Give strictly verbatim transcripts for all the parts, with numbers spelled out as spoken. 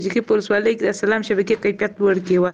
که پرسوالی که سلام شبکه کیفیت ورکی و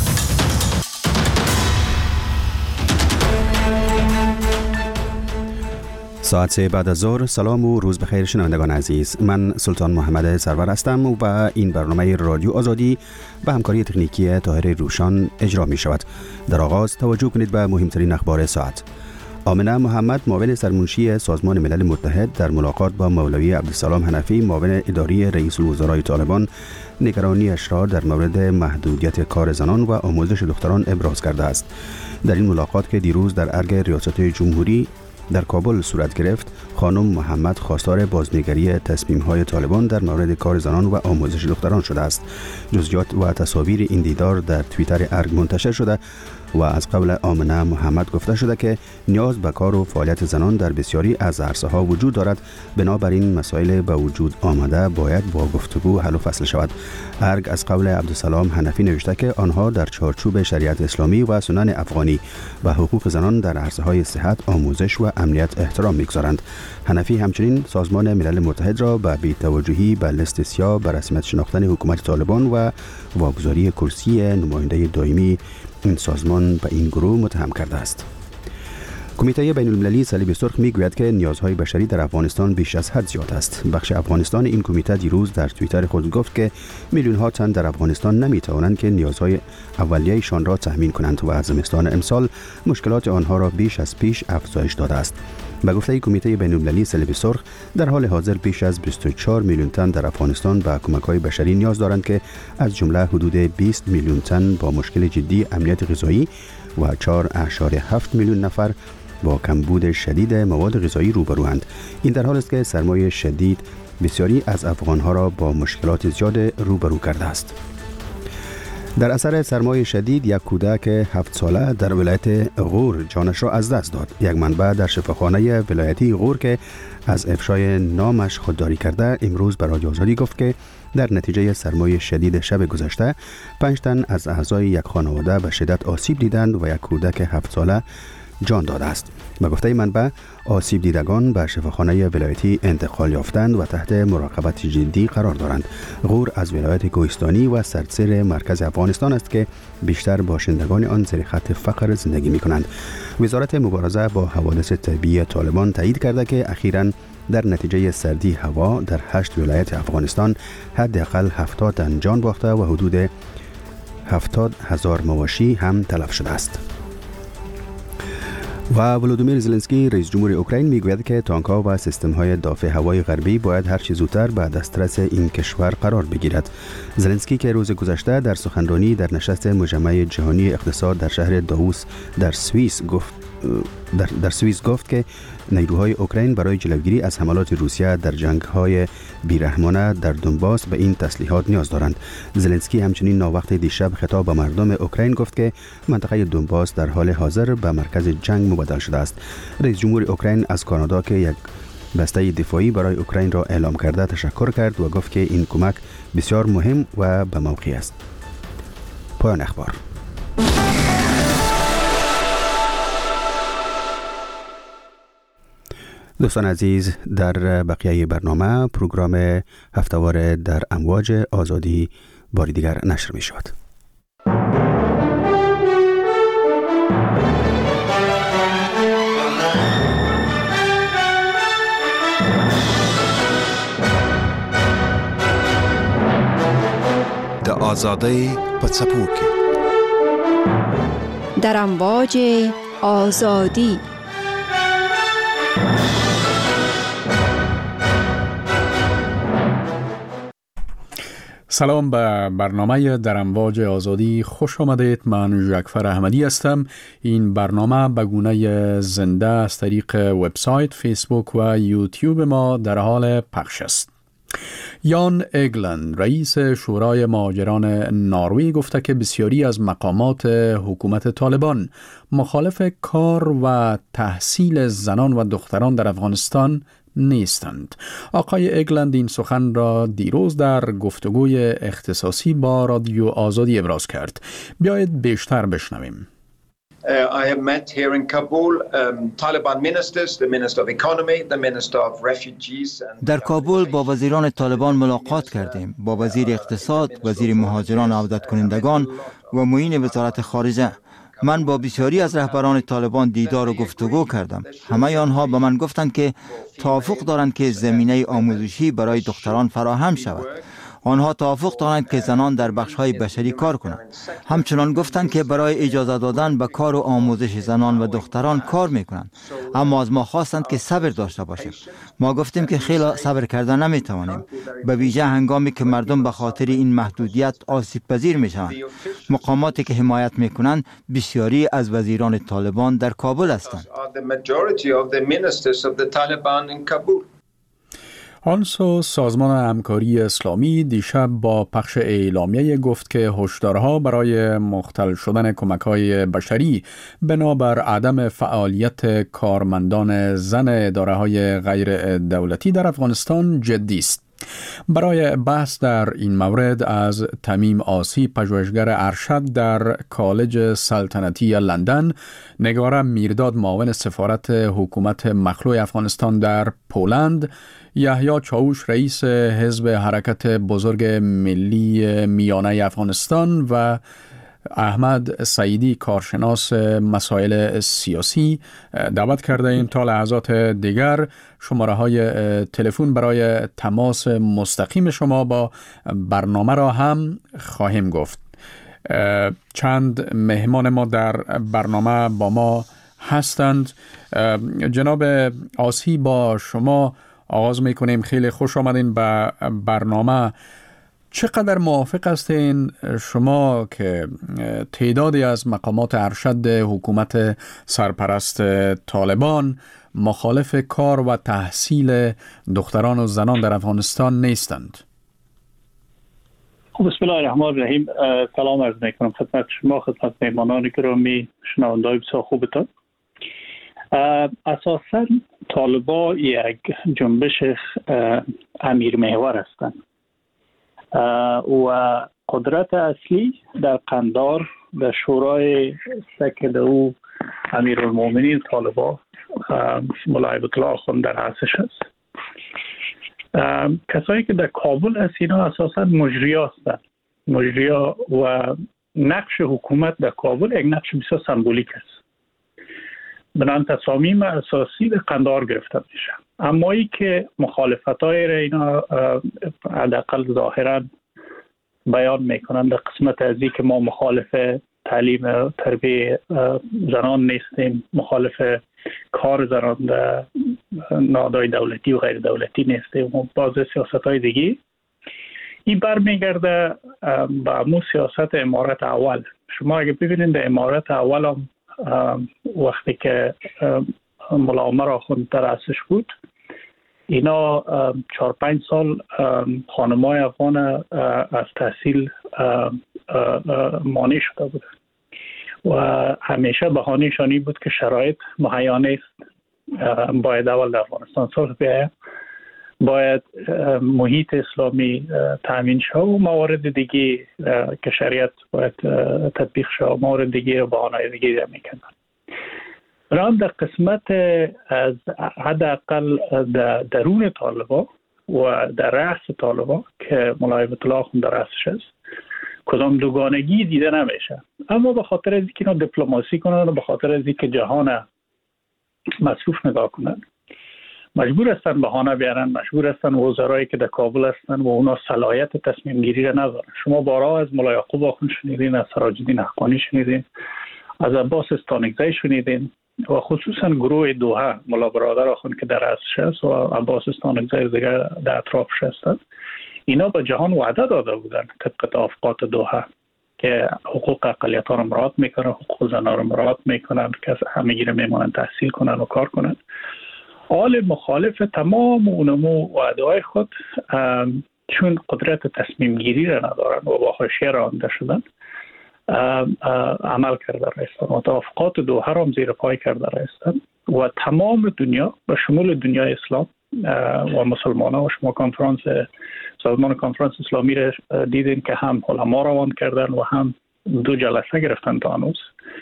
ساعت سه بعد از ظهر. سلام و روز بخیر شنوندگان عزیز. من سلطان محمد سرور هستم و این برنامه رادیو آزادی به همکاری تکنیکی طاهر روشان اجرا می شود. در آغاز توجه کنید به مهمترین اخبار ساعت. آمنه محمد معاون سرمنشی سازمان ملل متحد در ملاقات با مولوی عبدالسلام حنفی معاون اداری رئیس الوزراء طالبان نگرانی‌اش را در مورد محدودیت کار زنان و آموزش دختران ابراز کرده است. در این ملاقات که دیروز در ارگ ریاست جمهوری در کابل صورت گرفت، خانم محمد خواستار بازنگری تصمیم‌های طالبان در مورد کار زنان و آموزش دختران شده است. جزئیات و تصاویر این دیدار در توییتر ارگ منتشر شده و از قول آمنه محمد گفته شده که نیاز به کار و فعالیت زنان در بسیاری از عرصه‌ها وجود دارد. بنابراین مسائل به وجود آمده باید با گفتگو حل و فصل شود. ارگ از قول عبدالسلام حنفی نوشته که آنها در چارچوب شریعت اسلامی و سنن افغانی و حقوق زنان در عرصه‌های صحت، آموزش و امنیت احترام می‌گذارند. حنفی همچنین سازمان ملل متحد را به بی‌توجهی به لیست سیاه به رسمیت شناختن حکومت طالبان و واگذاری کرسی نماینده دائمی این سازمان به این گروه متهم کرده است. کمیته بین المللی صلیب سرخ میگوید که نیازهای بشری در افغانستان بیش از حد زیاد است. بخش افغانستان این کمیته دیروز در توییتر خود گفت که میلیون ها تن در افغانستان نمیتوانند که نیازهای اولیه‌شان را تامین کنند و از زمستان امسال مشکلات آنها را بیش از پیش افزایش داده است. به گفته کمیته بین المللی صلیب سرخ، در حال حاضر بیش از بیست و چهار میلیون تن در افغانستان به کمک‌های بشری نیاز دارند که از جمله حدود بیست میلیون تن با مشکل جدی امنیت غذایی و چهار اعشاری هفت میلیون نفر با کمبود شدید مواد غذایی روبروند. این در حال است که سرمایه شدید بسیاری از افغانها را با مشکلات زیاد روبرو کرده است. در اثر سرمایه شدید یک کودک هفت ساله در ولایت غور جانش را از دست داد. یک منبع در شفاخانه ولایتی غور که از افشای نامش خودداری کرده امروز به رادیو آزادی گفت که در نتیجه سرمایه شدید شب گذشته پنج تن از اعضای یک خانواده به شدت آسیب دیدند و یک کودک هفت ساله جان داده است. به گفته منبع، آسیب دیدگان به شفاخانه ولایتی انتقال یافتند و تحت مراقبت جدی قرار دارند. غور از ولایت کوهستانی و سرزیر مرکز افغانستان است که بیشتر باشندگان آن زیر خط فقر زندگی می کنند. وزارت مبارزه با حوادث طبیعی طالبان تایید کرده که اخیراً در نتیجه سردی هوا در هشت ولایت افغانستان حداقل هفتاد تن جان باخته و حدود هفتاد هزار مواشی هم تلف شده است. و ولودیمیر زلنسکی رئیس جمهور اوکراین میگوید که تانک‌ها و سیستم‌های دفاع هوایی غربی باید هر چه زودتر به دسترس این کشور قرار بگیرد. زلنسکی که روز گذشته در سخنرانی در نشست مجمع جهانی اقتصاد در شهر داووس در سوئیس گفت در, در سوئیس گفت که نیروهای اوکراین برای جلوگیری از حملات روسیه در جنگ‌های بیرحمانه در دونباس به این تسلیحات نیاز دارند. زلنسکی همچنین ناوقت دیشب خطاب به مردم اوکراین گفت که منطقه دونباس در حال حاضر به مرکز جنگ مبدل شده است. رئیس جمهور اوکراین از کانادا که یک بسته دفاعی برای اوکراین را اعلام کرده تشکر کرد و گفت که این کمک بسیار مهم و به موقع است. پایان اخبار. دوستان عزیز، در بقیه برنامه پروگرام هفتهوار در امواج آزادی باری دیگر نشر می شود. د آزادی په څپو کې در امواج آزادی. سلام به برنامه در امواج آزادی خوش آمدید. من جعفر احمدی هستم. این برنامه به گونه زنده از طریق وبسایت، فیسبوک و یوتیوب ما در حال پخش است. یان اگلند رئیس شورای مهاجران نروژ گفته که بسیاری از مقامات حکومت طالبان مخالف کار و تحصیل زنان و دختران در افغانستان نیستند. آقای اگلند این سخن را دیروز در گفتگوی اختصاصی با رادیو آزادی ابراز کرد. بیایید بیشتر بشنویم. Uh, I have met here in Kabul um, Taliban ministers, the Minister of Economy, the Minister of Refugees. And در کابل با وزیران طالبان ملاقات کردیم، با وزیر اقتصاد، وزیر مهاجران و عودت کنندگان و معین وزارت خارجه. من با بسیاری از رهبران طالبان دیدار و گفتگو کردم. همه آنها به من گفتند که توافق دارند که زمینه آموزشی برای دختران فراهم شود. آنها توافق دارند که زنان در بخش‌های بشری کار کنند. همچنان گفتند که برای اجازه دادن به کار و آموزش زنان و دختران کار می‌کنند. اما از ما خواستند که صبر داشته باشیم. ما گفتیم که خیلی صبر کردن نمی‌توانیم، به ویژه هنگامی که مردم به خاطر این محدودیت آسیب پذیر می‌شوند. مقاماتی که حمایت می‌کنند بسیاری از وزیران طالبان در کابل هستند. آنسو سازمان همکاری اسلامی دیشب با پخش اعلامیه گفت که هشدارها برای مختل شدن کمک‌های بشری بنابر عدم فعالیت کارمندان زن اداره‌های غیر دولتی در افغانستان جدی است. برای بحث در این مورد از تمیم آسی، پژوهشگر ارشد در کالج سلطنتی لندن، نگار میرداد معاون سفارت حکومت مخلوع افغانستان در پولند، یحیی چاوش رئیس حزب حرکت بزرگ ملی میانه افغانستان و احمد سعیدی کارشناس مسائل سیاسی دعوت کرده ایم تا لحظات دیگر شماره های تلفن برای تماس مستقیم شما با برنامه را هم خواهیم گفت. چند مهمان ما در برنامه با ما هستند. جناب آسی، با شما آغاز میکنیم. خیلی خوش آمدین به برنامه. چقدر موافق هستین شما که تعدادی از مقامات ارشد حکومت سرپرست طالبان مخالف کار و تحصیل دختران و زنان در افغانستان نیستند؟ بسم الله الرحمن الرحیم. سلام عرض میکنم خدمت شما، خدمت مهمانان گرامی، شنوندگان بسیار خوبتان. اساساً طالبا یک جنبش امیر محور هستند و قدرت اصلی در قندار در شورای سکل او امیرالمومنین طالبا ملا هیبت الله آخوند در رأسش است. کسایی که در کابل هست اینا اساساً مجریا هستند. مجریا و نقش حکومت در کابل یک نقش بسیار سمبولیک است. بنان تصامیم اساسی در قندار گرفته میشه. اما ای که مخالفتای را اینا حداقل ظاهرا بیان میکنند در قسمت از این که ما مخالف تعلیم تربیه زنان نیستیم، مخالف کار زنان در نهادهای دولتی و غیر دولتی نیستیم و بعض سیاست های دیگه، این برمیگرده به مو سیاست امارت اول. شما اگه ببینید در امارت اول هم وقتی که ملا عمر آخوند در رأسش بود، اینا چهار پنج سال خانمای افغان از تحصیل مانع شده بود و همیشه بهانه‌شانی بود که شرایط مهیا نیست، باید اول در افغانستان صلح بیاید، باید محیط اسلامی تامین شد و موارد دیگه که شریعت باید تطبیق شد، موارد دیگه و بهانه‌های دیگه میکنن. برام در قسمت از حداقل در درون طالبا و در رأس طالبا که ملا هیبت الله آخوند در رأسش است کدام دوگانگی دیده نمیشه، اما به خاطر از اینکه اینا دیپلماسی کنن و به خاطر از اینکه جهان مصروف نگاه کنن مجبور هستن بهانه بیارن، مجبور هستن وزرایی که در کابل هستن و اونا صلاحیت تصمیم گیری را ندارن. شما بارها از ملا یعقوب آخوند شنیدین، از سراج الدین حقانی شنیدین، از عباس استانکزی شنیدین و خصوصا گروه دوحه ملا برادر آخوند که در رأسش است و عباس استانکزی دیگر در اطرافش هستند. اینا به جهان وعده داده بودن طبق توافقات دوحه که حقوق اقلیت‌ها را مراعات میکنن، حقوق زنان را مراعات میکنن که همگی را میمونن تحصیل کنن و کار کنن. آل مخالف تمام اونمو وعده‌های خود چون قدرت تصمیم گیری را ندارن و با حاشیه رانده شدن عمل کرده رایستن و توافقات دوحه را هم زیر پای کرده رایستن و تمام دنیا و شمول دنیای اسلام و مسلمان ها و شما کنفرانس سازمان کنفرانس اسلامی را دیدین که هم علما روان کردن و هم دو جلسه گرفتن تا هنوز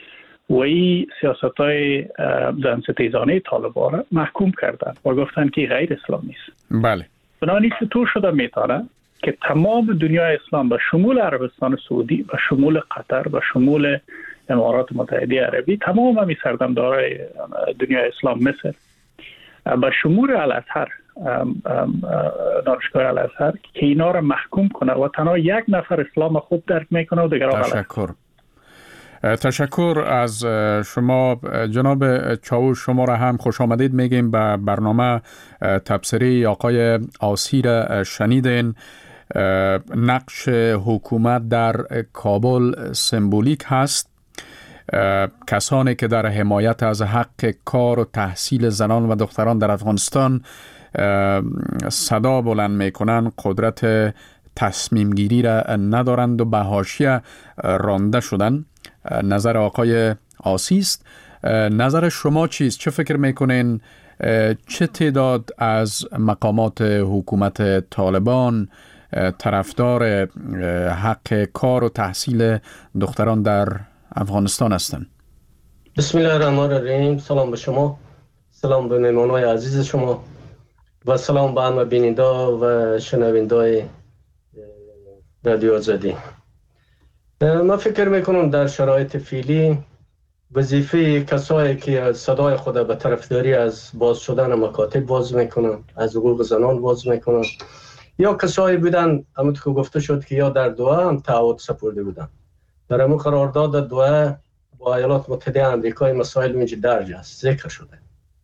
و این سیاست های زن ستیزانه طالبان را محکوم کردن و گفتن که غیر اسلامی است. بله. بنابراین چطور شده میتونه که تمام دنیای اسلام به شمول عربستان سعودی و شمول قطر و شمول امارات متحده عربی، تمام همی سردمدارای دنیای اسلام مثل به شمول الازهر، دانشگاه الازهر، که اینا را محکوم کنه و تنها یک نفر اسلام خوب درک میکنه و دیگر تشکر. تشکر از شما جناب چاوش. شما را هم خوش آمدید میگیم به برنامه تبصره آقای آسیر. شنیدین نقش حکومت در کابل سمبولیک هست. کسانی که در حمایت از حق کار و تحصیل زنان و دختران در افغانستان صدا بلند میکنن قدرت تصمیم گیری را ندارند و به حاشیه رانده شدن. نظر آقای آسی است. نظر شما چیست؟ چه فکر میکنین چه تعداد از مقامات حکومت طالبان طرفدار حق کار و تحصیل دختران در افغانستان هستند؟ بسم الله الرحمن الرحیم. سلام به شما، سلام به مهمانای عزیز شما و سلام به همه بیننده و شنوندای رادیو آزادی. من فکر میکنم در شرایط فعلی وظیفه کسایی که صدای خود به طرفداری از باز شدن مکاتب باز میکنن، از حقوق زنان باز میکنن، یا کسایی بودن همونطور که گفته شد که یا در دوحه هم تعهد سپرده بودن. در همون قرارداد دوحه با ایالات متحده آمریکا مسائل اینجا درج است، ذکر شده.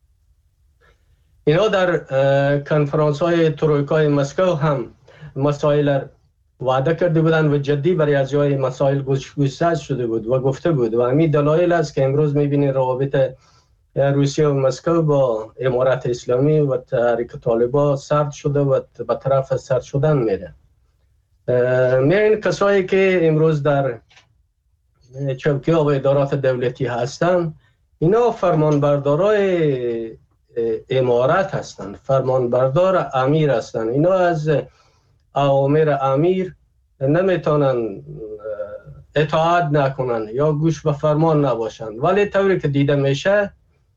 اینا در کنفرانس های ترویکای مسکو هم مسائل وعده کرده بودند و جدی برای از جای مسائل گوشزد شده بود و گفته بود و همین دلایل است که امروز میبینید روابط روسیه و مسکو با امارات اسلامی و تحریک طالبان سرد شده و به طرف سرد شدن میره. میرین کسایی که امروز در چوکی ها و ادارات دولتی هستند، اینا فرمانبردارای امارات هستند، فرمانبردار امیر هستند. اینا از اوامر امیر نمیتونن اطاعت نکنن یا گوش به فرمان نباشند، ولی طوری که دیده میشه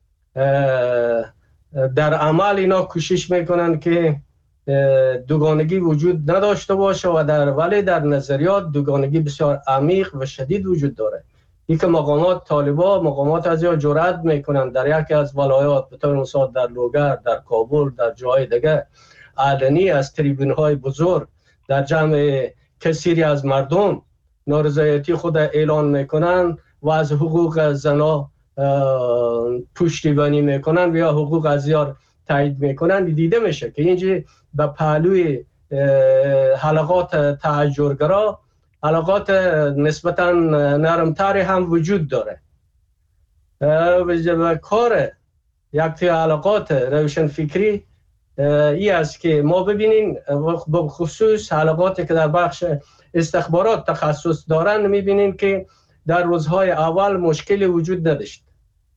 در عمل اینا کوشش میکنن که دوگانگی وجود نداشته باشه و در ولی در نظریات دوگانگی بسیار عمیق و شدید وجود داره. این که مقامات طالبان مقامات از یا جرأت میکنن در یکی از ولایات به طور مثال در لوگر، در کابل، در جای دیگه علنی از تریبون های بزرگ در جمع کثیری از مردم نارضایتی خود اعلان میکنن و از حقوق زنا پشتیبانی میکنن و یا حقوق ازیار تایید میکنن. دیده میشه که اینجا به پهلوی حلقات تحجرگرا حلقات نسبتا نرمتری هم وجود داره. و کار یک تی حلقات روشن فکری ای است که ما ببینیم به خصوص حلقاتی که در بخش استخبارات تخصص دارن میبینیم که در روزهای اول مشکلی وجود نداشت.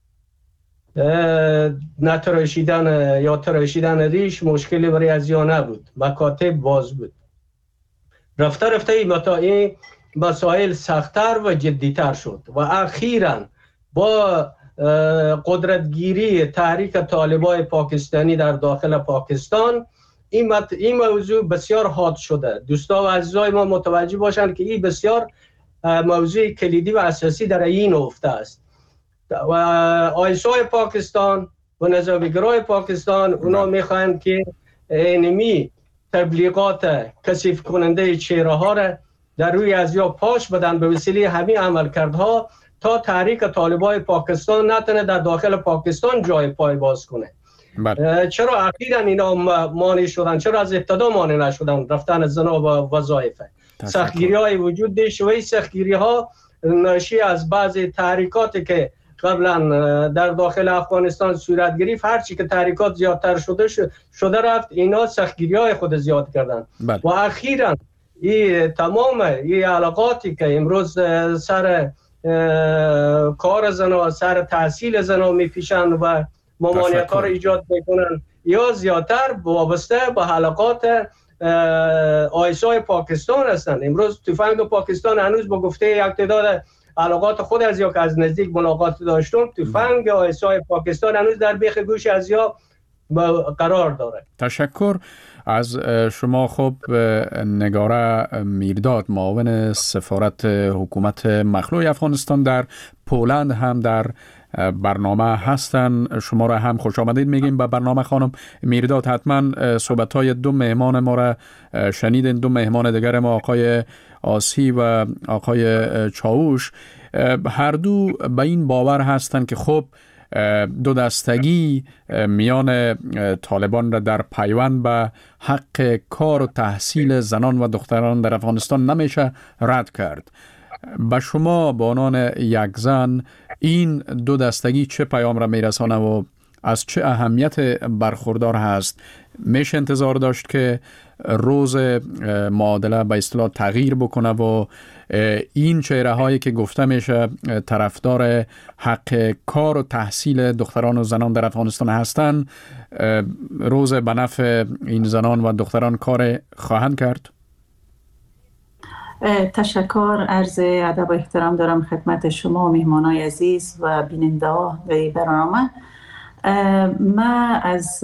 نه تراشیدن یا تراشیدن ریش مشکلی برای از یا نبود، مکاتب باز بود. رفته رفته این مسائل سخت‌تر و جدی‌تر شد و اخیراً با قدرتگیری تحریک طالبان پاکستانی در داخل پاکستان این, مت... این موضوع بسیار حاد شده. دوستا و عزیزای ما متوجه باشند که این بسیار موضوع کلیدی و اساسی در این نقطه است و آیسای پاکستان و نظامیگرای پاکستان اونا میخواهند که اینمی تبلیغات کثیف کننده چهره ها را در روی از یا پاش بدن به وسیله همین عملکردها تا تحریک طالبان پاکستان نتونه در داخل پاکستان جای پای باز کنه. بله. چرا اخیراً اینا مانع شدن؟ چرا از ابتدا مانع نشدن رفتن زنا و وظایف؟ سختگیری های وجود داشت و این سختگیری ها ناشی از بعضی تحریکاتی که قبلا در داخل افغانستان صورت گرفت. هرچی که تحریکات زیادتر شده شده رفت اینا سختگیری های خود زیاد کردن. بله. و اخیراً این تمام این علاقاتی که امروز سر کار زنا سر تحصیل زنا میپیشن و ممانعت ها رو ایجاد میکنن یا زیادتر وابسته به حلقات آیسای پاکستان هستند. امروز تفنگ پاکستان هنوز با گفته یک تعداد علاقات خود از یا که از نزدیک ملاقات داشتم، تفنگ آیسای پاکستان هنوز در بیخ گوش از یا قرار داره. تشکر از شما. خب نگاره میرداد، معاون سفارت حکومت مخلوع افغانستان در پولند هم در برنامه هستن. شما را هم خوش آمدید میگیم به برنامه. خانم میرداد، حتما صحبت‌های دو مهمان ما را شنیدین، دو مهمان دیگر ما آقای آسی و آقای چاوش. هر دو به این باور هستند که خب دو دستگی میان طالبان را در پیوند به حق کار و تحصیل زنان و دختران در افغانستان نمیشه رد کرد. به شما به عنوان یک زن این دو دستگی چه پیام را میرسانه و از چه اهمیت برخوردار هست؟ میشه انتظار داشت که روز معادله به اصطلاح تغییر بکنه و این چهره هایی که گفته میشه طرفدار حق کار و تحصیل دختران و زنان در افغانستان هستند، روز به نفع این زنان و دختران کار خواهند کرد؟ تشکر، عرض ادب و احترام دارم خدمت شما و مهمانای عزیز و بیننده ها به برنامه. من از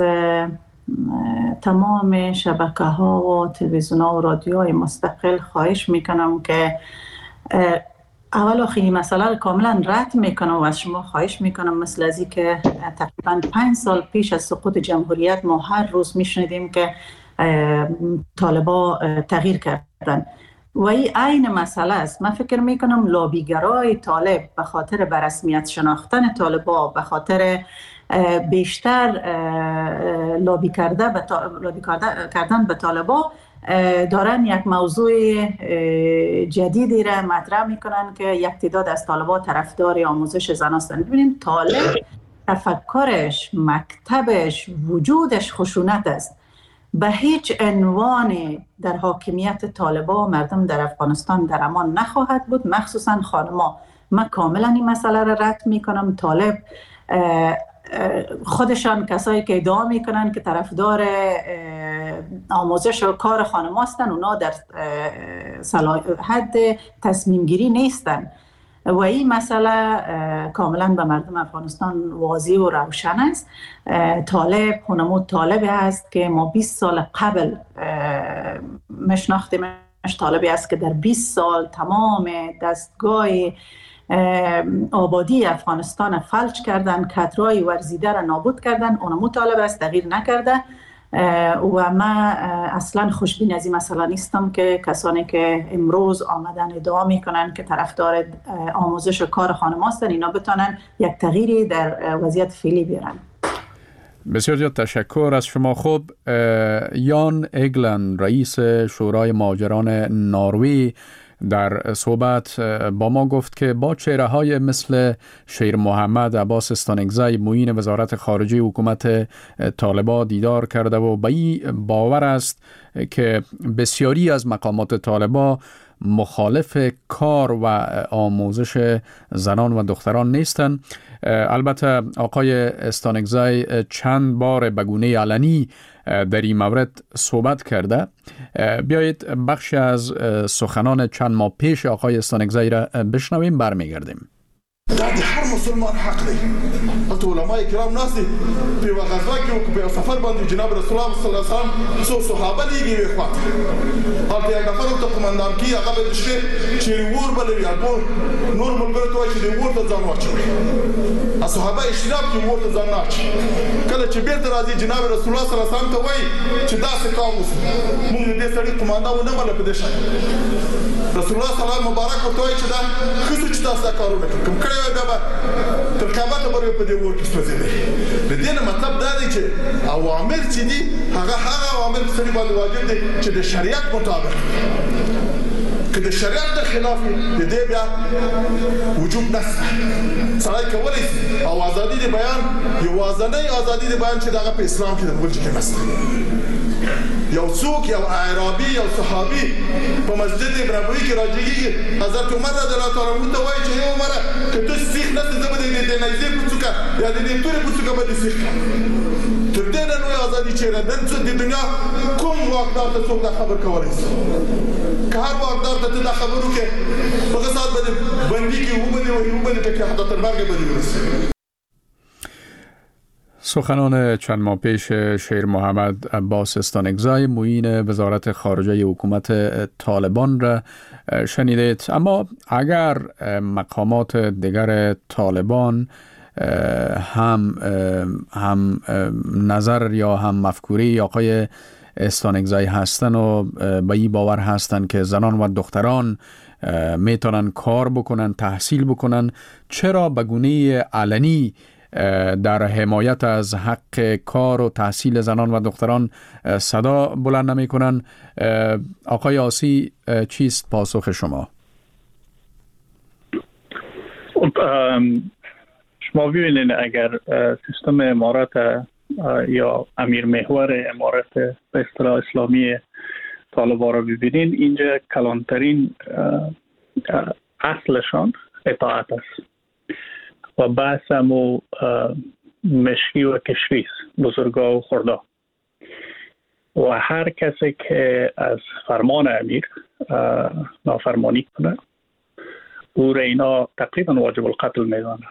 تمام شبکه ها و تلویزیون ها و رادیوهای مستقل خواهش میکنم که اول آخر این مسئله رو کاملا رد میکنم و از شما خواهش میکنم، مثل ازی که تقریبا پنج سال پیش از سقوط جمهوریت ما هر روز میشنیدیم که طالبا تغییر کردن و این عین مسئله است. من فکر میکنم لابیگرای طالب به خاطر برسمیت شناختن طالبا، به خاطر بیشتر لابی کرده به لابی کردن به طالبا، دارن یک موضوع جدیدی را مطرح میکنن که یک تعداد از طالبا طرفدار آموزش زن هستند. ببینید طالب تفکرش، مکتبش، وجودش خشونت است. به هیچ عنوان در حاکمیت طالبا مردم در افغانستان در امان نخواهد بود، مخصوصا خانما. من کاملا این مسئله را رد میکنم. طالب خودشان کسایی که ادعا میکنن که طرفدار آموزش و کار خانم هستن، اونا در حد تصمیم گیری نیستن و این مسئله کاملا به مردم افغانستان واضح و روشن است. طالب هنمود طالبی است که ما بیست سال قبل مشناختیمش. طالبی است که در بیست سال تمام دستگاه آبادی افغانستان فلج کردن، کدرای ورزیده را نابود کردن. اون مطالبه است، تغییر نکرده و من اصلا خوشبین از این مسئله نیستم که کسانی که امروز آمدن ادعا میکنن که طرفدار آموزش و کار خانم هستن، اینا بتونن یک تغییری در وضعیت فعلی بیارن. بسیار زیاد تشکر از شما. خب یان ایگلند، رئیس شورای مهاجران نروژ، در صحبت با ما گفت که با چهره های مثل شیر محمد عباس استانگزی، معین وزارت خارجه حکومت طالبان دیدار کرده و به این باور است که بسیاری از مقامات طالبان مخالف کار و آموزش زنان و دختران نیستند. البته آقای استانگزی چند بار به گونه علنی در این مورد صحبت کرده. بیایید بخش از سخنان چند ماه پیش آقای استانگزی را بشنویم، برمیگردیم. دا د هر مسلمان حق دی. البته علماء کرام ناس دي په یوه غزوه کې او په یو سفر باندې جناب رسول الله صلی الله علیه وسلم څو صحابه لیږي یوې خواته. هلته یک نفر ورته قمندان کي، هغه به د شپې چیرې اور بلوي، هغه نور ملګرو ته وایي چې د اور ته ځان واچوي. صحابه اجتناب کوي اور ته ځان نه اچوي. کله چې بیرته راځي جناب رسول الله صلی الله علیه وسلم ته وایي چې داسې کار وشو، موږ دې سړي قمندان ونه منله په دې شان. رسول الله صلی الله علیه مبارک ورته وایي چې دا ښځو چې تاسو دا کارونه کوم کړی وای بیا به تر قیامته به په دې اور کې سوځېدی. د دې نه مطلب دا دی چې اوامر چې دي هغه هغه اوامر په سړي باندې واجب دي چې د شریعت مطابق، که د شریعت د خلاف د دې بیا وجوب نشته. سړی کولی شي او ازادي د بیان، یوازنۍ ازادي د بیان چې دغه په اسلام کې د بل کې نشته. یو څوک یو اعرابي یو صحابي په مسجد نبوي کې راځي، حضرت عمر رضی الله تعالی عنہ ته وایي چې یو عمر که ته سیخ نه څه به دې د نایزې په څوکه یا د دې تورې په څوکه به دې سیخ تر دې نه نو آزادی چیره د دنیا کوم واقدار ته څوک دا خبر کولی شي که هر واقدار ته دا خبرو کې په هغه ساعت باندې بندي کې وبدي وهي وبدي ټکي حتی تر مرګ باندې ورسي. سخنان چند ماه پیش شیر محمد عباس استانکزی معین وزارت خارجه حکومت طالبان را شنیدید. اما اگر مقامات دیگر طالبان هم هم نظر یا هم مفکوری آقای استانکزی هستن و به این باور هستن که زنان و دختران میتونن کار بکنن، تحصیل بکنن، چرا به گونه علنی در حمایت از حق کار و تحصیل زنان و دختران صدا بلند نمی کنن؟ آقای آسی چیست پاسخ شما؟ شما ببینید اگر سیستم امارت یا امیر محور امارت به اصطلاح اسلامی طالبان را ببینید، اینجا کلانترین اصلشان اطاعت است و بحث همو مشکی و کشویست، بزرگا و خردا، و هر کسی که از فرمان امیر نافرمانی کنه او را اینا تقریبا واجب القتل میدانند.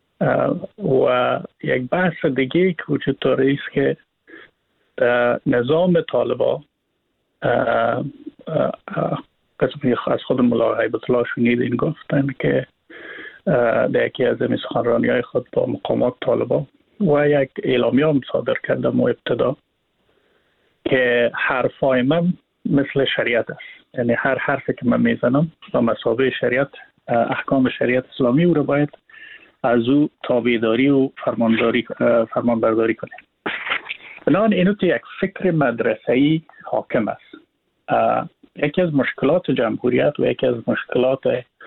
و یک بحث دیگه که وجود داره است که نظام طالبان قسمی از خود ملا هیبت الله شنید این گفتن که در یکی از این سخنرانی های خود با مقامات طالبان و یک اعلامیه هم صادر کردم و ابتدا که حرفای من مثل شریعت است، یعنی هر حرفی که من میزنم با مثابه شریعت، احکام شریعت اسلامی او رو باید از او تابعداری و فرمانداری فرمانبرداری کنیم. بنابراین اینو تو یک فکر مدرسه‌ای حاکم است. یکی از مشکلات جمهوریت و یکی از مشکلات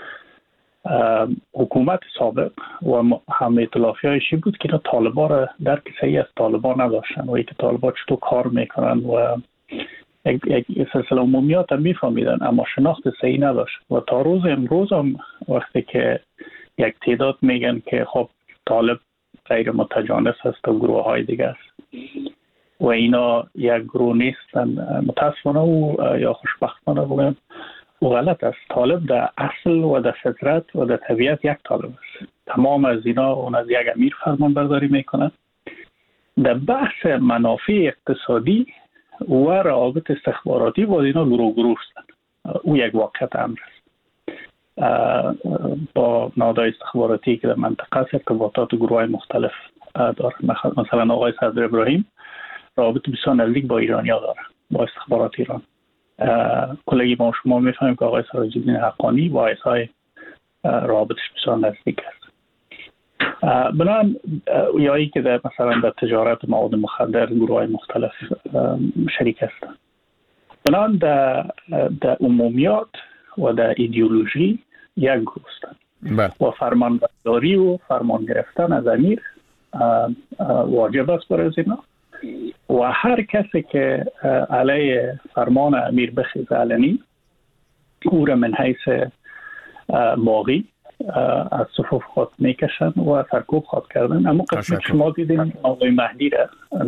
حکومت سابق و هم ائتلافی هایشی بود که طالبان را درک صحیح از طالبان نداشتن و اینکه طالبان چطور کار میکنن و یک, یک سلسله عمومیات هم میفهمیدن اما شناخت صحیح نداشت. و تا روز امروز هم وقتی که یک تعداد میگن که خب طالب غیر متجانس هست و گروه های دیگه است و اینا یک گروه نیستن، متاسفانه و یا خوشبختانه بگم و غلط است. طالب در اصل و در فطرت و در طبیعت یک طالب است. تمام از اینا اون از یک امیر فرمان برداری میکنن. در بحث منافع اقتصادی و روابط استخباراتی با اینا گروه گروه هستند. او یک واقعیت امر است. با نهادهای استخباراتی که در منطقه است ارتباطات گروه های مختلف داره. مثلا آقای صدر ابراهیم روابط بسیار نزدیک با ایرانیا داره، با استخبارات ایران. کلگی ما شما میفهمیم که آقای سراج الدین حقانی با ایسای روابطش بسیار نزدیک است. بنابراین یایی که در مثلا در تجارت مواد مخدر گروه های مختلف شریک هستند. بنابراین در, در عمومیات و در ایدئولوژی یک گروه هستند و فرمانبرداری و فرمان گرفتن از امیر واجب است برای اینا و هر کسی که علیه فرمان امیر بخیزه علنی او را من حیث باقی از صفوف خود میکشن و سرکوب خود کردن. اما قسمی که شما دیدین آقای مهدی را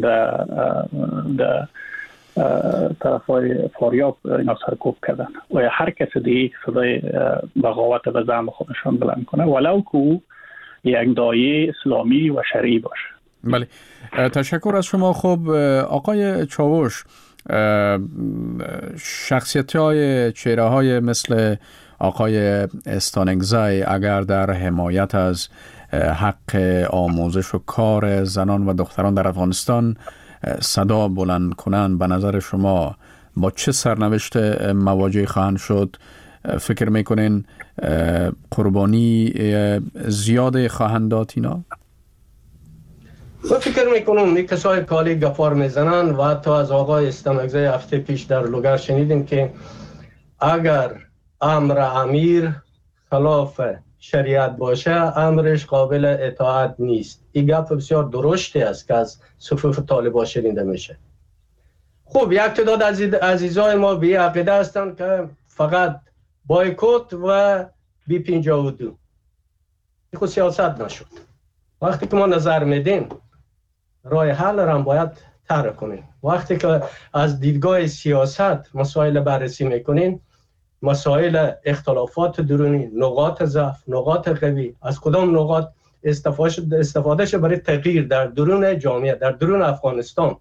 در طرف های فاریاب اینا سرکوب کردن و هر کسی دیگه که صدای بغاوت و زعم خودشان بلند کنه ولو که او یک داعیه اسلامی و شرعی باشه. بله، تشکر از شما. خب آقای چاوش، شخصیت های چهره های مثل آقای استانکزی اگر در حمایت از حق آموزش و کار زنان و دختران در افغانستان صدا بلند کنند، به نظر شما با چه سرنوشت مواجه خواهند شد؟ فکر میکنین قربانی زیاد خواهند داد اینا؟ من فکر میکنم این کسای کالی گفار میزنن و حتی از آقای استانکزی هفته پیش در لوگر شنیدیم که اگر امر امیر خلاف شریعت باشه امرش قابل اطاعت نیست. این گپ بسیار درشتی است که از صفوف طالبان شنیده میشه. خب یک تعداد عزیزای ما به عقیده هستند که فقط بایکوت و بی پنجاه و دو خود سیاست نشد. وقتی که ما نظر میدیم راه حل را باید طرح کنین. وقتی که از دیدگاه سیاست مسائل بررسی میکنین، مسائل اختلافات درونی، نقاط ضعف، نقاط قوی، از کدام نقاط استفاده شه برای تغییر در درون جامعه، در درون افغانستان.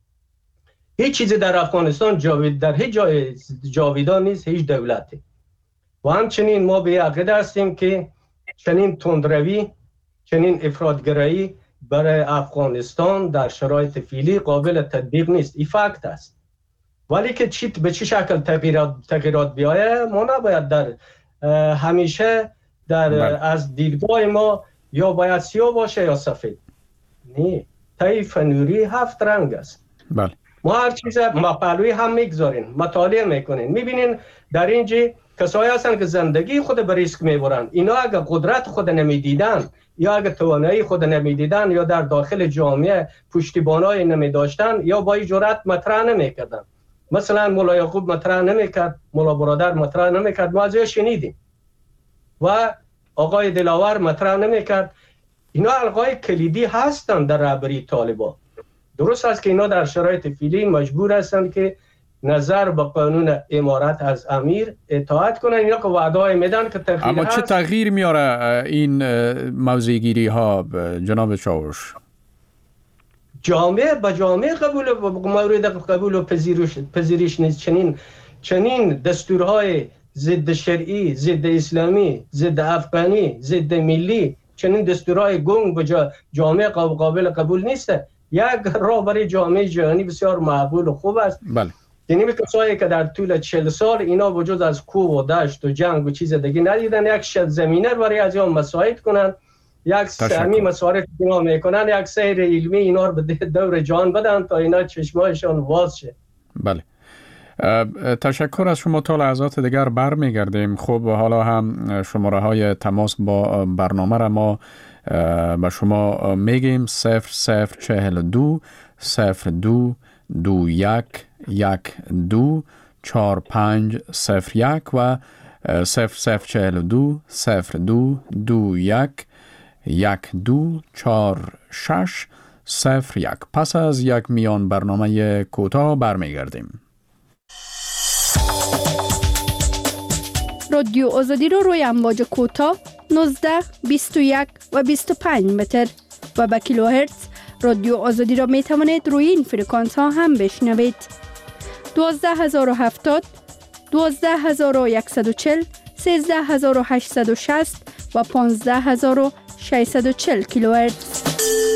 هیچ چیزی در افغانستان جاوید در هیچ جای جاویدان نیست، هیچ دولتی. و همچنین ما به عقیده هستیم که چنین تندروی، چنین افراطگرایی برای افغانستان در شرایط فعلی قابل تطبیق نیست. این فکت است. ولی که چی به چه شکل تغییرات تغییرات بیایه، ما نباید در همیشه در بله. از دیدگاه ما یا باید سیاه باشه یا سفید. نه، طیف نوری هفت رنگ است. بله. ما هر چیز ما پهلوی هم میگذاریم، مطالعه میکنین، میبینین در اینجا کسایی هستن که زندگی خود به ریسک میبرن. اینا اگر قدرت خود نمیدیدن یا اگر توانایی خود نمیدیدن یا در داخل جامعه پشتیبانای نمیداشتن یا با این جرأت مطرح نمیکردن. مثلا مولا یعقوب مطرح نمیکرد، مولا برادر مطرح نمیکرد، ما ازش شنیدیم. و آقای دلاور مطرح نمیکرد. اینا القای کلیدی هستن در رهبری طالبان. درست است که اینا در شرایط فعلی مجبور هستند که نظر به قانون امارت از امیر اطاعت کنن. اینا که وعده میدن که تغییر اما هست. چه تغییر میاره این موضع گیری ها جناب چاوش؟ جامعه با جامعه قبول مورد قبول و پذیرش پذیرش نیست. چنین چنین دستورهای ضد شرعی، ضد اسلامی، ضد افغانی، ضد ملی، چنین دستورهای گنگ به جامعه قابل قبول نیست. یک راه برای جامعه جهانی بسیار مقبول و خوب است. بله. یعنی کسایی که در طول چهل سال اینا وجود از کوه و دشت و جنگ و چیز دیگه ندیدن، یک شد زمینه برای از اون مساعد کنن، یک سمی مسائل اینا میکنن، یک سیر علمی اینا رو به دور جان بدن تا اینا چشمایشان واز شه. بله. تشکر از شما. تا لحظات دیگر برمیگردیم. خب حالا هم شماره های تماس با برنامه را ما به شما میگیم: صفر صفر چهل دو صفر دو دو یک یک دو چار پنج صفر یک و صفر صفر چهل دو صفر دو دو یک یک دو چار شش صفر یک. پس از یک میان برنامه کوتاه برمیگردیم. رادیو آزادی رو روی امواج کوتاه نوزده بیست و یک و بیست و پنج متر و با کیلوهرتز رادیو آزادی را می توانید روی این فرکانس ها هم بشنوید. دوازده هزار و هفتاد، دوازده هزار و صد و چهل، سیزده هزار و هشتصد و شصت و پانزده هزار و ششصد و چهل کیلوهرتز.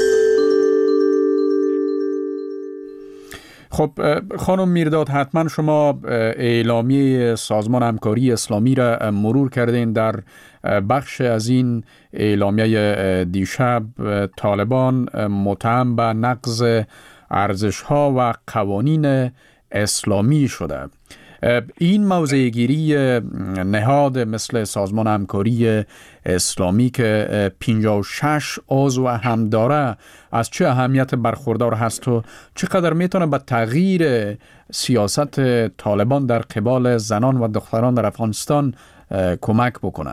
خب خانم میرداد، حتما شما اعلامیه سازمان همکاری اسلامی را مرور کردین. در بخش از این اعلامیه دیشب طالبان متهم به نقض ارزش‌ها و قوانین اسلامی شده. این موضع گیری نهاد مثل سازمان همکاری اسلامی که پنجاه و شش عضو هم داره از چه اهمیت برخوردار هست و چقدر میتونه به تغییر سیاست طالبان در قبال زنان و دختران در افغانستان کمک بکنه؟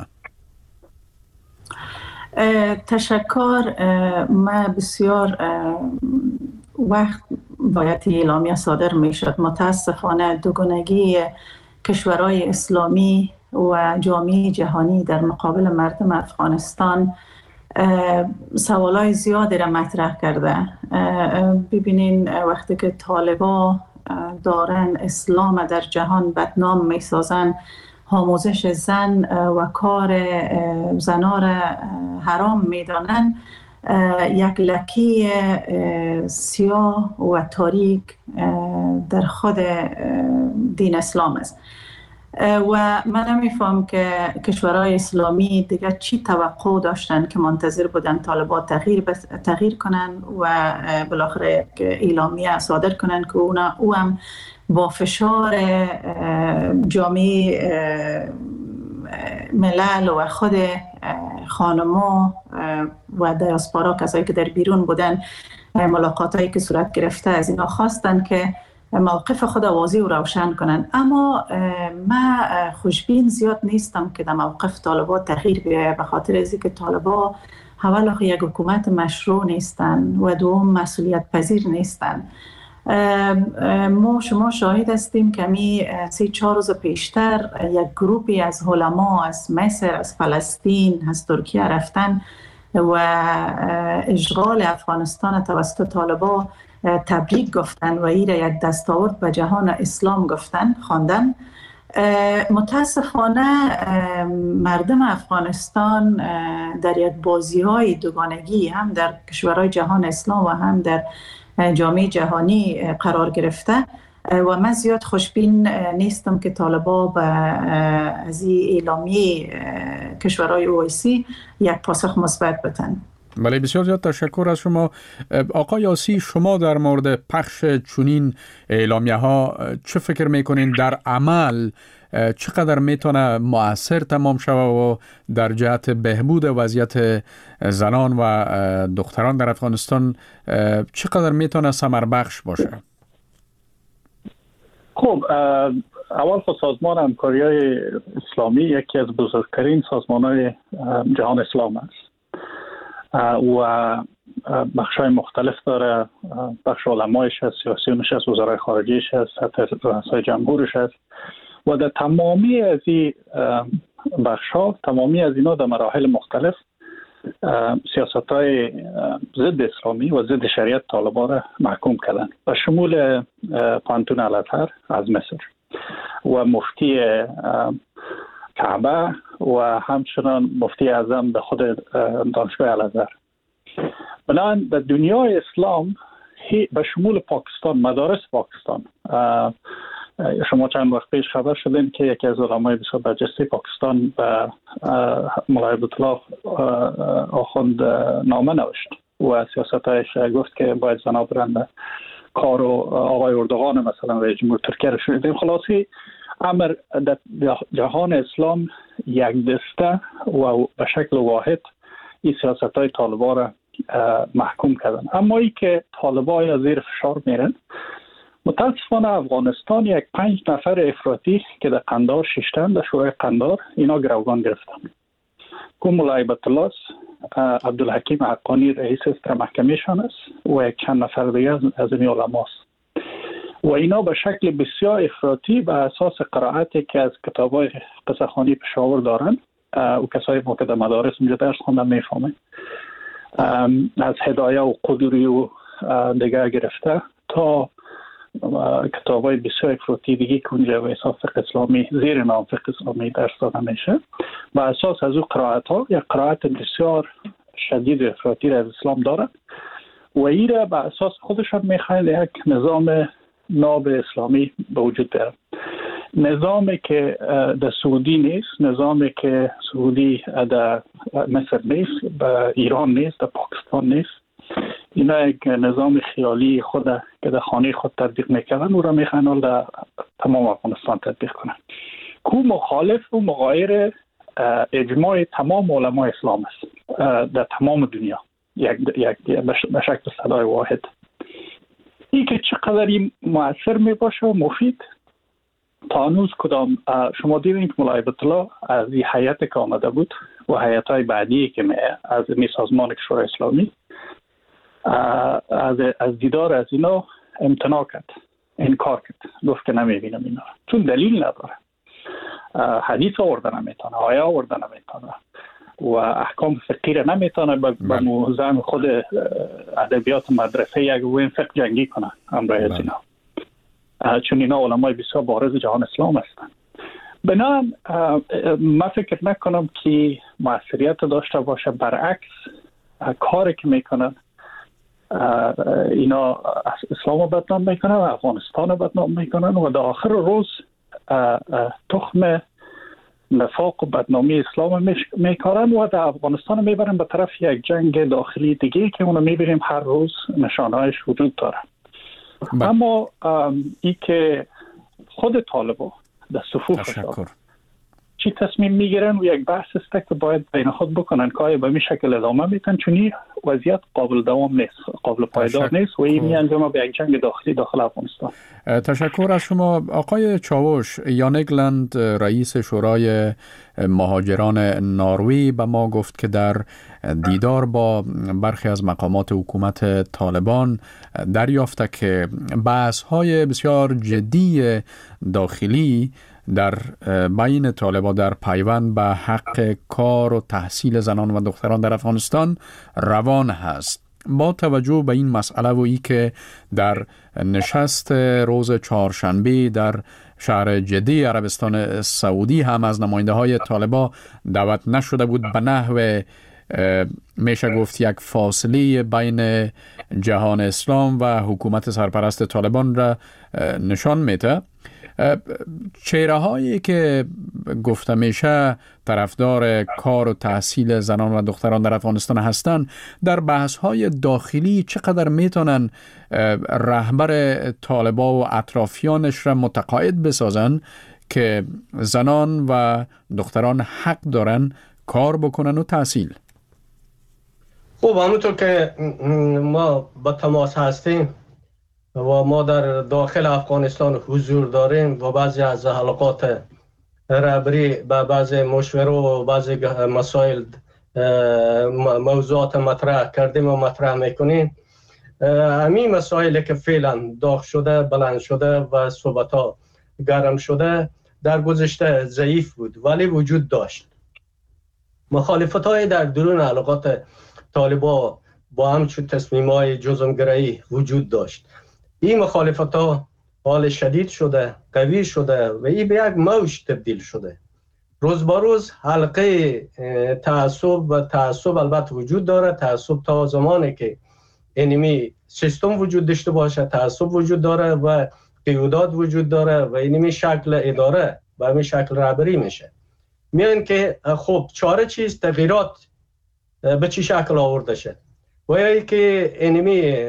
تشکر. من بسیار وقت باید اعلامیه صادر می شد. متاسفانه دوگانگی کشورهای اسلامی و جامعه جهانی در مقابل مردم افغانستان سوالای زیادی را مطرح کرده. ببینین وقتی که طالبان دارن اسلام در جهان بدنام می سازن، آموزش زن و کار زنان را حرام می دانن، یک لکی سیاه و تاریک در خود دین اسلام است و من نمیفهم که کشورهای اسلامی دیگه چی توقع داشتن که منتظر بودن طالبان تغییر تغییر کنن و بالاخره اعلامیه صادر کنن که اونا او هم با فشار جامعه ملل و خود خانما و دیاسپورا، کسایی که در بیرون بودن، ملاقات هایی که صورت گرفته از اینا خواستن که موقف خود واضح و روشن کنن. اما من خوشبین زیاد نیستم که در موقف طالبان تغییر بیاید، به خاطر از اینکه طالبان اولا یک حکومت مشروع نیستن و دوم مسئولیت پذیر نیستن ما شما شاهد هستیم که می سه چهار روز پیشتر یک گروپی از علما از مصر، از فلسطین، از ترکیه رفتن و اشغال افغانستان توسط طالبان تبریک گفتن و این یک دستاورد به جهان اسلام گفتن خواندن. متاسفانه مردم افغانستان در یک بازی‌های دوگانگی هم در کشورهای جهان اسلام و هم در جامعه جهانی قرار گرفته و من زیاد خوشبین نیستم که طالبان به از این اعلامیه کشورهای اویسی یک پاسخ مثبت بدن. بله، بسیار زیاد تشکر از شما. آقای یاسی، شما در مورد پخش چنین اعلامیه ها چه فکر میکنین؟ در عمل چقدر میتونه مؤثر تمام شود و در جهت بهبود وضعیت زنان و دختران در افغانستان چقدر میتونه ثمر بخش باشه؟ خب اول خود سازمان همکاری‌های اسلامی یکی از بزرگترین سازمان‌های جهان اسلام است و بخش‌های مختلف داره. بخش علمایش هست، سیاسیونش هست، وزرای خارجیش هست، حتی رؤسای جمهورش هست و در تمامی از این بخش‌ها، تمامی از اینا در مراحل مختلف سیاست‌های ضد اسلامی و ضد شریعت طالبان را محکوم کردن و شمول پانتون الازهر از مصر و مفتی کعبه و همچنان مفتی اعظم به خود دانشگاه الازهر. بنابراین در دنیای اسلام به شمول پاکستان، مدارس پاکستان، شما چند وقت پیش خبر شدین که یکی از علمای بسیار برجسته پاکستان به مولای عبدالله آخوند نامه نوشت و سیاستایش گفت که باید زنا برند کار و آقای اردوغان مثلا رئیس جمهور ترکیه رو شنیدیم. خلاصی امر در جهان اسلام یک دسته و به شکل واحد این سیاستای طالبان را محکوم کردن. اما ای که طالبان یا زیر فشار میرن، متاسفانه افغانستان یک پنج نفر افراطی که در قندار ششتن، در شورای قندار اینا گروگان گرفتن. که مولای عبدالله عبدالحکیم حقانی رئیس است محکمهشان است و یک چند نفر دیگه از این علماست و اینا به شکل بسیار افراطی به اساس قرائتی که از کتابای قصه خوانی پشاور دارن و کسایی که در مدارس اونجا درس خوندن میفهمن، از هدایه و قدوری و دیگه گرفته تا کتابای بسیار افراطی دیگه که اونجا به اساس فقه اسلامی زیر نام فقه اسلامی درس داده میشه، به اساس از او قرائت ها یک قرائت بسیار شدید و افراطی را از اسلام دارن و این را به اساس خودشان میخواهند یک نظام ناب اسلامی به وجود بیارن. نظامی که در سعودی نیست، نظامی که سعودی در مصر نیست، به ایران نیست، در پاکستان نیست. اینا یک نظام خیالی خود که در خانه خود تطبیق میکنن او را میخواهند در تمام افغانستان تطبیق کنن. کو مخالف و مغایر اجماع تمام علمای اسلام است در تمام دنیا، یک یک به شکل صدای واحد. این که چقدر این مؤثر می باشه و مفید، تا هنوز کدام شما دیدین که مولای عبدالله از این هیئت که آمده بود و هیئت‌های بعدی که از می سازمان شورای اسلامی از از دیدار از اینا امتناع کرد، انکار کرد، گفت که نمیبینم اینا چون دلیل نداره، حدیث آورده نمیتونه، آیه آورده نمیتونه و احکام فقهی را نمیتونه به موزم خود ادبیات مدرسه یک وین فقه جنگی کنه امرای از اینا، چون اینا علمای بسیار بارز جهان اسلام هستند. بنابراین من فکر نکنم که موثریت داشته باشه، برعکس کاری که میکنن اینا اسلام رو بدنام میکنن و افغانستان رو بدنام میکنن و در آخر روز تخم نفاق و بدنامی اسلام میکارن و در افغانستان میبرن به طرف یک جنگ داخلی دیگه که اونو میبینیم هر روز نشانهایش وجود داره. با. اما ای که خود طالبان در صفوفشان چی تصمیم میگیرن و یک بحث است که باید بین خود بکنن که آیا به این شکل ادامه میتن، چون این وضعیت قابل دوام نیست، قابل پایدار نیست و این میانجامه به یک جنگ داخلی داخل افغانستان. تشکر از شما. آقای چاوش، یانگلند رئیس شورای مهاجران نروژ به ما گفت که در دیدار با برخی از مقامات حکومت طالبان دریافته که بحث‌های بسیار جدی داخلی در بین طالبان در پیوند به حق کار و تحصیل زنان و دختران در افغانستان روان هست. با توجه به این مسئله و ای که در نشست روز چهارشنبه در شهر جده عربستان سعودی هم از نماینده های طالبان دعوت نشده بود، به نحو میشه گفت یک فاصله بین جهان اسلام و حکومت سرپرست طالبان را نشان میده. چهره هایی که گفته میشه طرفدار کار و تحصیل زنان و دختران در افغانستان هستند، در بحث های داخلی چقدر میتونن رهبر طالبان و اطرافیانش را متقاعد بسازن که زنان و دختران حق دارن کار بکنن و تحصیل؟ خب همونطور که ما با تماس هستیم و ما در داخل افغانستان حضور داریم و بعضی از حلقات رهبری به بعضی مشوره و بعضی مسائل موضوعات مطرح کردیم و مطرح میکنیم. همین مسائلی که فعلا داغ شده، بلند شده و صحبت ها گرم شده در گذشته ضعیف بود ولی وجود داشت. مخالفت های در درون حلقات طالبان با همچون تصمیم های جزمگرایی وجود داشت. این مخالفت ها حال شدید شده، قوی شده و این به یک موج تبدیل شده. روز با روز حلقه تعصب و تعصب البته وجود داره. تعصب تا زمانی که اینمی سیستم وجود داشته باشه تعصب وجود داره و قیودات وجود داره و اینمی شکل اداره و همین شکل رهبری میشه. میان که خب چاره چیز تغییرات به چی شکل آورده شد و یا که اینمی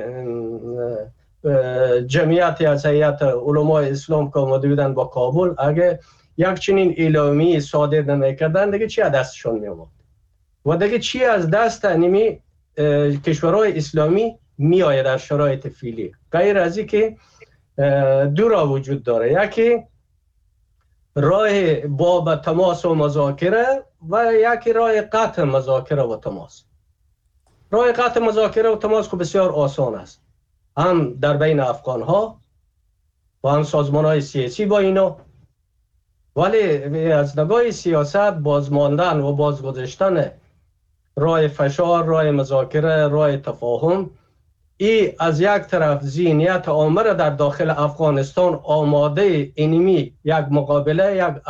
جمعیتی از هیئت علمای اسلام که آمده بودن با کابل اگه یک چنین اعلامی صادر نمیکردن دیگه چی از دستشون می آمد و دیگه چی از دست اینمی کشورهای اسلامی می آید در شرایط فعلی. غیر از این که دو راه وجود داره، یکی راه با تماس و مذاکره و یکی راه قطع مذاکره و تماس. راه قطع مذاکره و تماس خب بسیار آسان است، هم در بین افغان ها و هم سازمان های سیاسی با اینا، ولی از نگاه سیاست بازماندن و بازگذاشتن راه فشار، راه مذاکره، راه تفاهم، ای از یک طرف ذهنیت عامه را در داخل افغانستان آماده اینمی یک مقابله، یک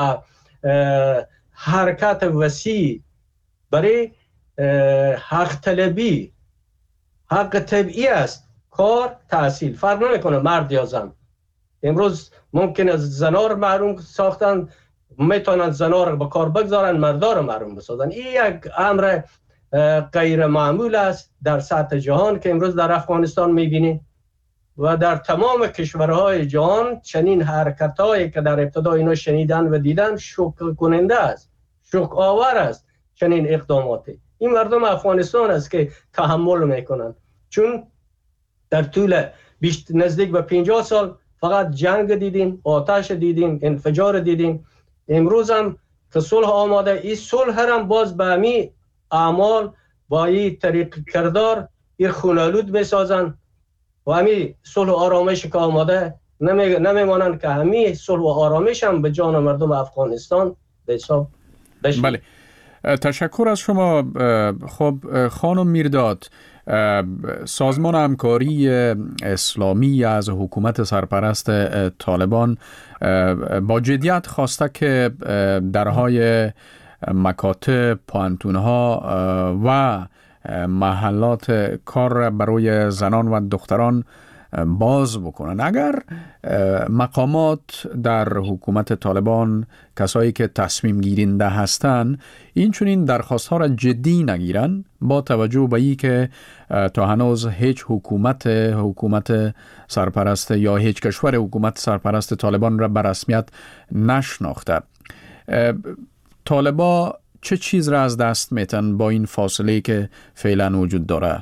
حرکت وسیع برای حق طلبی، حق طبیعی است، کار، تحصیل، فرق نمیکنه مرد یا زن. امروز ممکنه زنا رو محروم ساختن، میتونن زنا رو به کار بگذارن، مردا رو محروم بسازن. این یک امر غیر معمول است در سطح جهان که امروز در افغانستان میبینیم و در تمام کشورهای جهان. چنین حرکتایی که در ابتدا اینا شنیدن و دیدن شوک کننده است، شوک آور است. چنین اقداماتی این مردم افغانستان است که تحمل میکنن، چون در طول بیشتر نزدیک به پنجاه سال فقط جنگ دیدیم، آتش دیدیم، انفجار دیدیم. امروز هم که صلح آماده، این صلح هم باز به همی اعمال با این طریق کردار این خونالود بسازن و همی صلح و آرامش که آماده نمیمانند که همی صلح و آرامش هم به جان مردم افغانستان به حساب بشه. بله، تشکر از شما. خب خانم میرداد، سازمان همکاری اسلامی از حکومت سرپرست طالبان با جدیت خواسته که درهای مکاتب، پوانتون‌ها و محلات کار برای زنان و دختران باز بکنن. اگر مقامات در حکومت طالبان، کسایی که تصمیم گیرنده هستند، این چنین درخواست ها را جدی نگیرن، با توجه به این که تا هنوز هیچ حکومت حکومت سرپرست یا هیچ کشور حکومت سرپرست طالبان را به رسمیت نشناخته، طالبا چه چیز را از دست میتن با این فاصله که فعلا وجود داره؟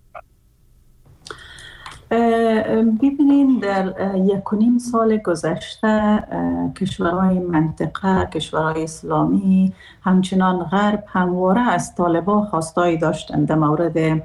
ببینین در یک و نیم سال گذشته کشورهای منطقه، کشورهای اسلامی همچنان غرب همواره از طالبان خواستایی داشتند در مورد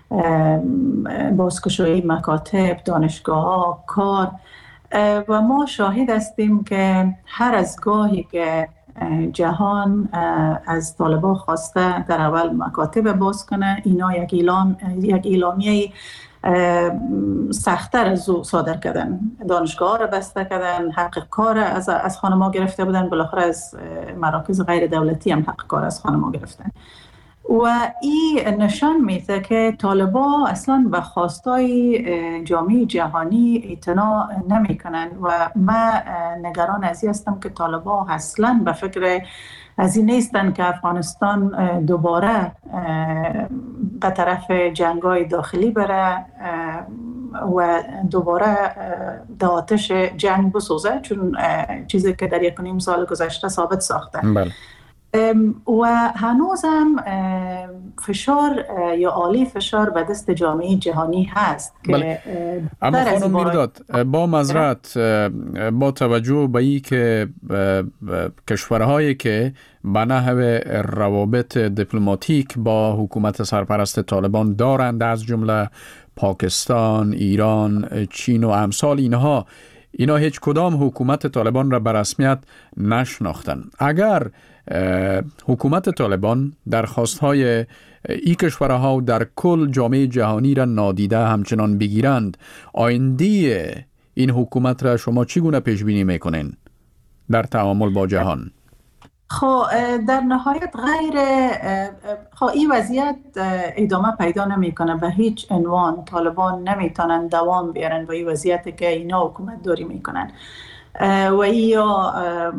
بازگشایی مکاتب، دانشگاه ها، کار، و ما شاهد هستیم که هر از گاهی که جهان از طالبان خواسته در اول مکاتب باز کنه، اینا یک اعلام یک اعلامیه سخت‌تر از او صادر کردن، دانشگاه را بسته کردن، حق کار از از خانم‌ها گرفته بودن، بالاخره از مراکز غیر دولتی هم حق کار از خانم‌ها گرفتن. و این نشان میده که طالبان اصلا به خواستای جامعه جهانی اعتنا نمیکنن و من نگران از این هستم که طالبان اصلا به فکر از این نیستن که افغانستان دوباره به طرف جنگ‌های داخلی بره و دوباره در آتش جنگ بسوزه، چون چیزی که در یک و نیم سال گذشته ثابت ساخته. بله. و هنوزم فشار یا عالی فشار به دست جامعه جهانی هست که بله. اما خانم میرداد، با معذرت، با توجه به این که کشورهایی که به نحو روابط دیپلماتیک با حکومت سرپرست طالبان دارند، از جمله پاکستان، ایران، چین و امثال اینها، اینا هیچ کدام حکومت طالبان را به رسمیت نشناختند. اگر حکومت طالبان درخواست‌های این کشورها و در کل جامعه جهانی را نادیده همچنان بگیرند، آینده این حکومت را شما چگونه پیش بینی میکنین در تعامل با جهان؟ خب در نهایت غیر خب این وضعیت ادامه پیدا نمیکنه، به هیچ عنوان طالبان نمیتونن دوام بیارن با این وضعیتی که اینا حکومت داری میکنن. و یا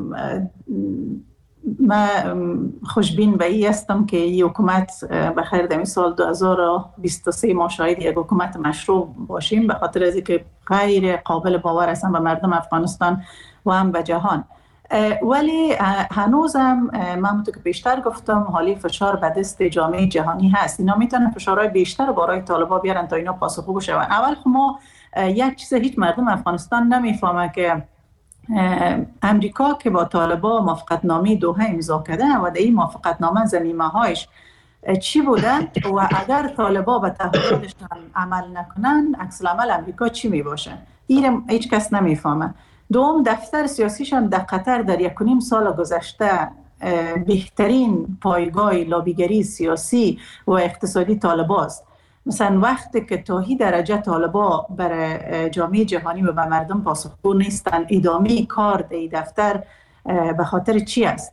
من خوشبین به این هستم که این حکومت بخیر در سال دو هزار و بیست و سه ما شاید یک حکومت مشروع باشیم، به خاطر از اینکه غیر قابل باور هستم به مردم افغانستان و هم به جهان. ولی هنوزم من همونطور که بیشتر گفتم حالی فشار به دست جامعه جهانی هست. اینا میتونن فشارهای بیشتر برای طالبان بیارن تا اینا پاسخگو بشن. اول خب ما یک چیز هیچ مردم افغانستان نمیفهمه که امریکا که با طالبان موافقتنامه دوحه امضا کرده و در این موافقتنامه ضمیمه‌هایش چی بودن و اگر طالبان به تعهداتشان عمل نکنن عکس العمل امریکا چی میباشه، این هیچ کس نمیفهمه. دوم، دفتر سیاسیشان در قطر در یک و نیم سال گذشته بهترین پایگاه لابیگری سیاسی و اقتصادی طالبان است. مثلا وقتی که تا این درجه طالبان برای جامعه جهانی و به مردم پاسخگو نیستن، ادامه کار در این دفتر به خاطر چی است؟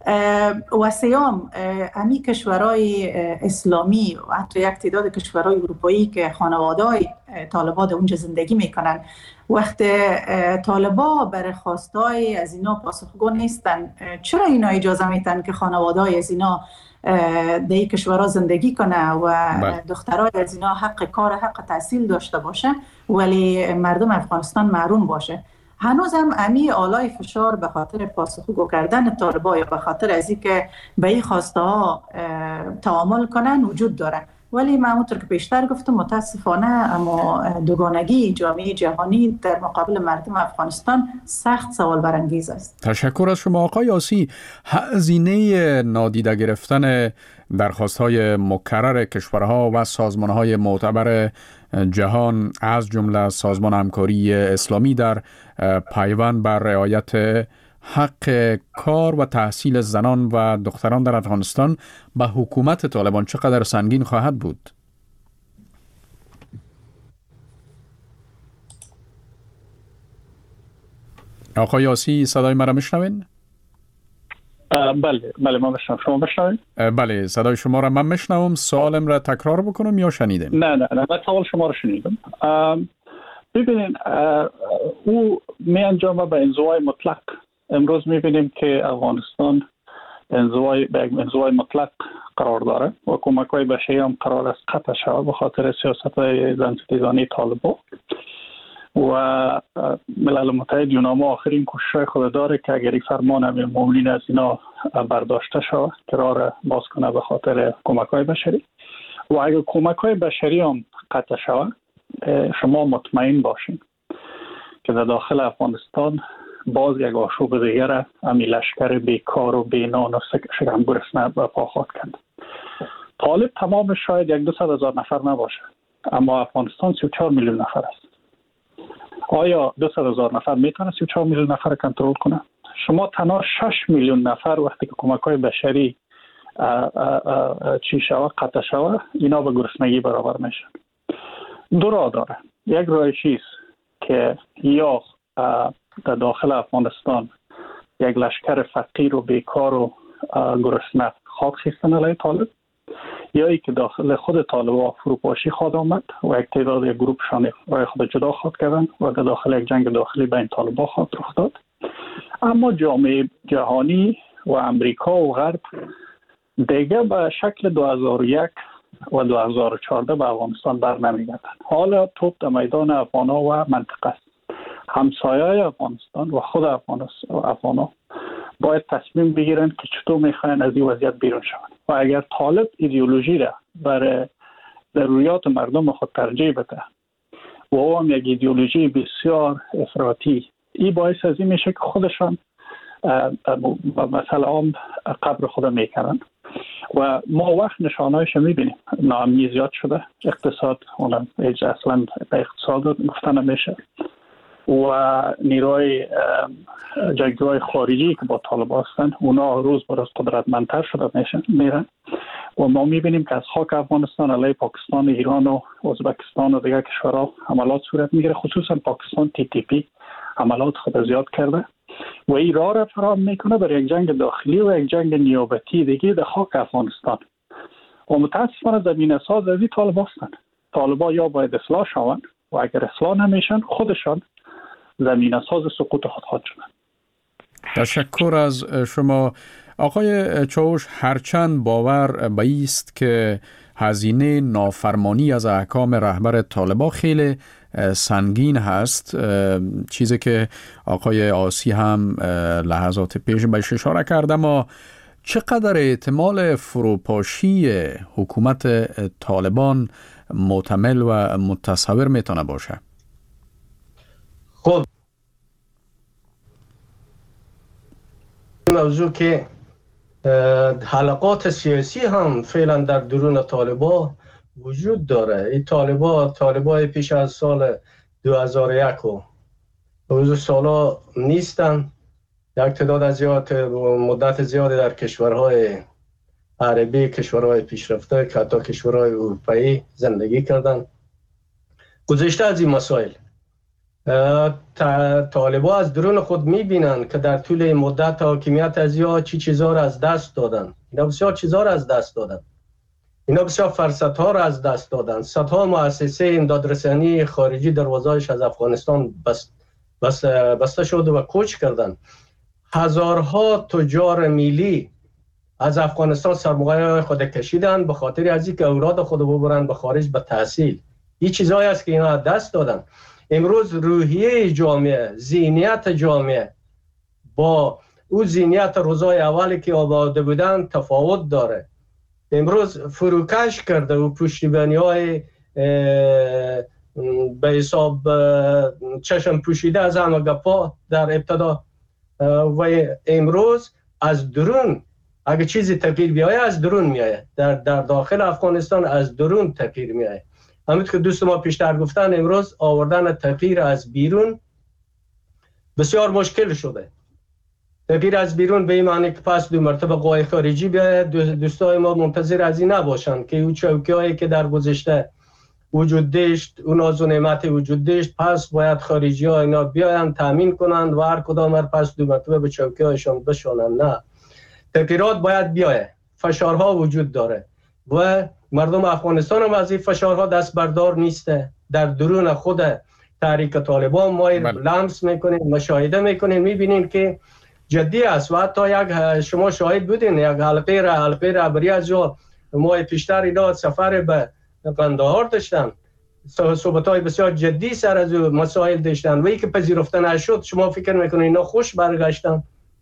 و سیام، امی کشورهای اسلامی و حتی یک تعداد کشورهای اروپایی که خانواده‌های طالبان در اونجا زندگی میکنن، وقتی طالبان برای خواستای از اینا پاسخگو نیستن، چرا اینا اجازه میتن که خانواده‌های از اینا در این کشورها زندگی کنه و دخترای از اینا حق کار، حق تحصیل داشته باشه ولی مردم افغانستان محروم باشه؟ هنوز هم امی آلای فشار به خاطر پاسخگو کردن طالبان یا به خاطر از اینکه به این خواسته ها تعامل کنن وجود داره. ولی من همونطور که بیشتر گفتم متاسفانه اما دوگانگی جامعه جهانی در مقابل مردم افغانستان سخت سوال برانگیز است. تشکر از شما آقای یاسی. هزینه نادیده گرفتن درخواست‌های مکرر کشورها و سازمان‌های معتبر جهان از جمله سازمان همکاری اسلامی در پیوند بر رعایت حق کار و تحصیل زنان و دختران در افغانستان به حکومت طالبان چقدر سنگین خواهد بود؟ آقای یاسی صدای مرا میشنوین؟ بله بله ما میشنوم. شما میشنوین؟ بله صدای شما را من میشنوم. سوالم را تکرار بکنم یا شنیدین؟ نه نه نه من سوال شما را شنیدم. ببینین او می انجامه به انزوای مطلق. امروز میبینیم که افغانستان انزوای به انزوای مطلق قرار داره و کمک‌های بشری هم قرار است قطع شود به خاطر سیاست‌های زنستیزانی طالبان. و ملل متحد یوناما آخرین کوشش خود داره که اگر فرمان امیر المومنین از اینا برداشته شود که راه را باز کنه به خاطر کمک های بشری و اگر کمک های بشری هم قطع شود شما مطمئن باشین که در داخل افغانستان باز یک آشوب دیگر امی لشکر بیکار و بینان و شکم گرسنه برپا خواهد کرد. طالب تمام شاید یک دوصد هزار نفر نباشه، اما افغانستان سی و چهار میلیون نفر است. آیا دوصد هزار نفر میتونه سی و چهار میلیون نفر کنترل کنه؟ شما تنها شش میلیون نفر وقتی که کمک های بشری چی شوه قطع شوه اینا به گرسنگی برابر میشن. دو راه داره. یک راه چیست که یا در داخل افغانستان یک لشکر فقیر و بیکار و گرسنه خواهد خیستن علیه طالب، یا ای که داخل خود طالبان فروپاشی خواهد آمد و یک تعداد یک گروپشان رای خود جدا خواهد کردن و در داخل یک جنگ داخلی بین طالبان خواهد رخ داد. اما جامعه جهانی و امریکا و غرب دیگه به شکل دو هزار و یک و دو هزار و چهارده به افغانستان بر نمیگردن. حالا توپ در میدان افغانا و منطقه است. همسایه افغانستان و خود افغانا باید تصمیم بگیرن که چطور میخواین از این وضعیت بیرون شوند و اگر طالب ایدئولوژی را برای ضروریات مردم خود ترجیح بده و او هم یک ایدئولوژی بسیار افراطی، این باعث از این میشه که خودشان مثلا هم قبر خود میکنن و ما وقت نشانهایش میبینیم. ناامنی زیاد شده، اقتصاد اونم اصلا به اقتصاد گفته نمیشه و نیروی جنگجوهای خارجی که با طالبان هستند اونا روز به روز قدرتمندتر شده میرن و ما میبینیم که از خاک افغانستان علیه پاکستان، ایران و ازبکستان و دیگر کشورها حملات صورت میگیره. خصوصا پاکستان تی تی پی حملات خود زیاد کرده و این راه را فراهم میکنه برای یک جنگ داخلی و یک جنگ نیابتی دیگه در خاک افغانستان و متاسفانه زمینه ساز از این طالبان هستند. طالبان یا باید اصلاح شوند و اگر اصلاح نمیشن خودشان زمینه ساز سقوط خود خواهد شدند. تشکر از شما آقای چاوش. هرچند باور بایست که هزینه نافرمانی از احکام رهبر طالبان خیلی سنگین هست، چیزی که آقای آسی هم لحظات پیش بهش اشاره کرده، ما چقدر احتمال فروپاشی حکومت طالبان محتمل و متصور میتونه باشه؟ خب موضوع که حلقات سیاسی هم فعلا در درون طالبان وجود داره. این طالبان طالبان پیش از سال دو هزار و یک و روز سالا نیستن. یک تعداد از زیاد مدت زیادی در کشورهای عربی، کشورهای پیشرفته که حتی کشورهای اروپایی زندگی کردن. گذشته از این مسائل طالبان از درون خود میبینن که در طول مدت حاکمیت از یا چی چیزا را از دست دادن. اینا بسیار چیزا را از دست دادن. اینا بسیار فرصت ها را از دست دادن. صدها مؤسسه امدادرسانی خارجی دروازه‌اش از افغانستان بست بست بسته شد و کوچ کردن. هزارها تجار میلی از افغانستان سرمایه خود کشیدن به خاطر از اینکه اولاد خود ببرن به خارج به تحصیل. این چیزایی است که اینا از دست دادن. امروز روحیه جامعه، ذهنیت جامعه با او ذهنیت روزای اولی که آباده بودن تفاوت داره. امروز فروکش کرده و پشتیبانی های به حساب چشم پوشیده از همه گپا در ابتدا و امروز از درون اگه چیزی تغییر بیایه از درون میایه. در, در داخل افغانستان از درون تغییر میایه. همونطور که دوست ما پیشتر گفتن امروز آوردن تغییر از بیرون بسیار مشکل شده. تغییر از بیرون به این معنی که پس دو مرتبه قوای خارجی بیاید. دوستای ما منتظر از این نباشند که اون چوکی‌هایی که در گذشته وجود داشت، اون ناز و نعمت وجود داشت، پس باید خارجی ها اینا بیاین تامین کنند و هر کدام هر پس دو مرتبه به چوکی‌هایشان بشونند. نه، تغییرات باید بیاید. فشارها وجود داره و مردم افغانستان هم از این فشارها دست بردار نیسته. در درون خود تحریک طالبان ما لمس میکنیم، مشاهده میکنیم، میبینیم که جدی است و حتی یک شما شاهد بودین یک حلقه را حلقه رهبری از جو ما پیشتر اینا سفر به قندهار داشتن. صحبت‌های بسیار جدی سر از مسائل داشتن و ای که پذیرفته نشد شما فکر میکنید اینا خوش برگشتن؟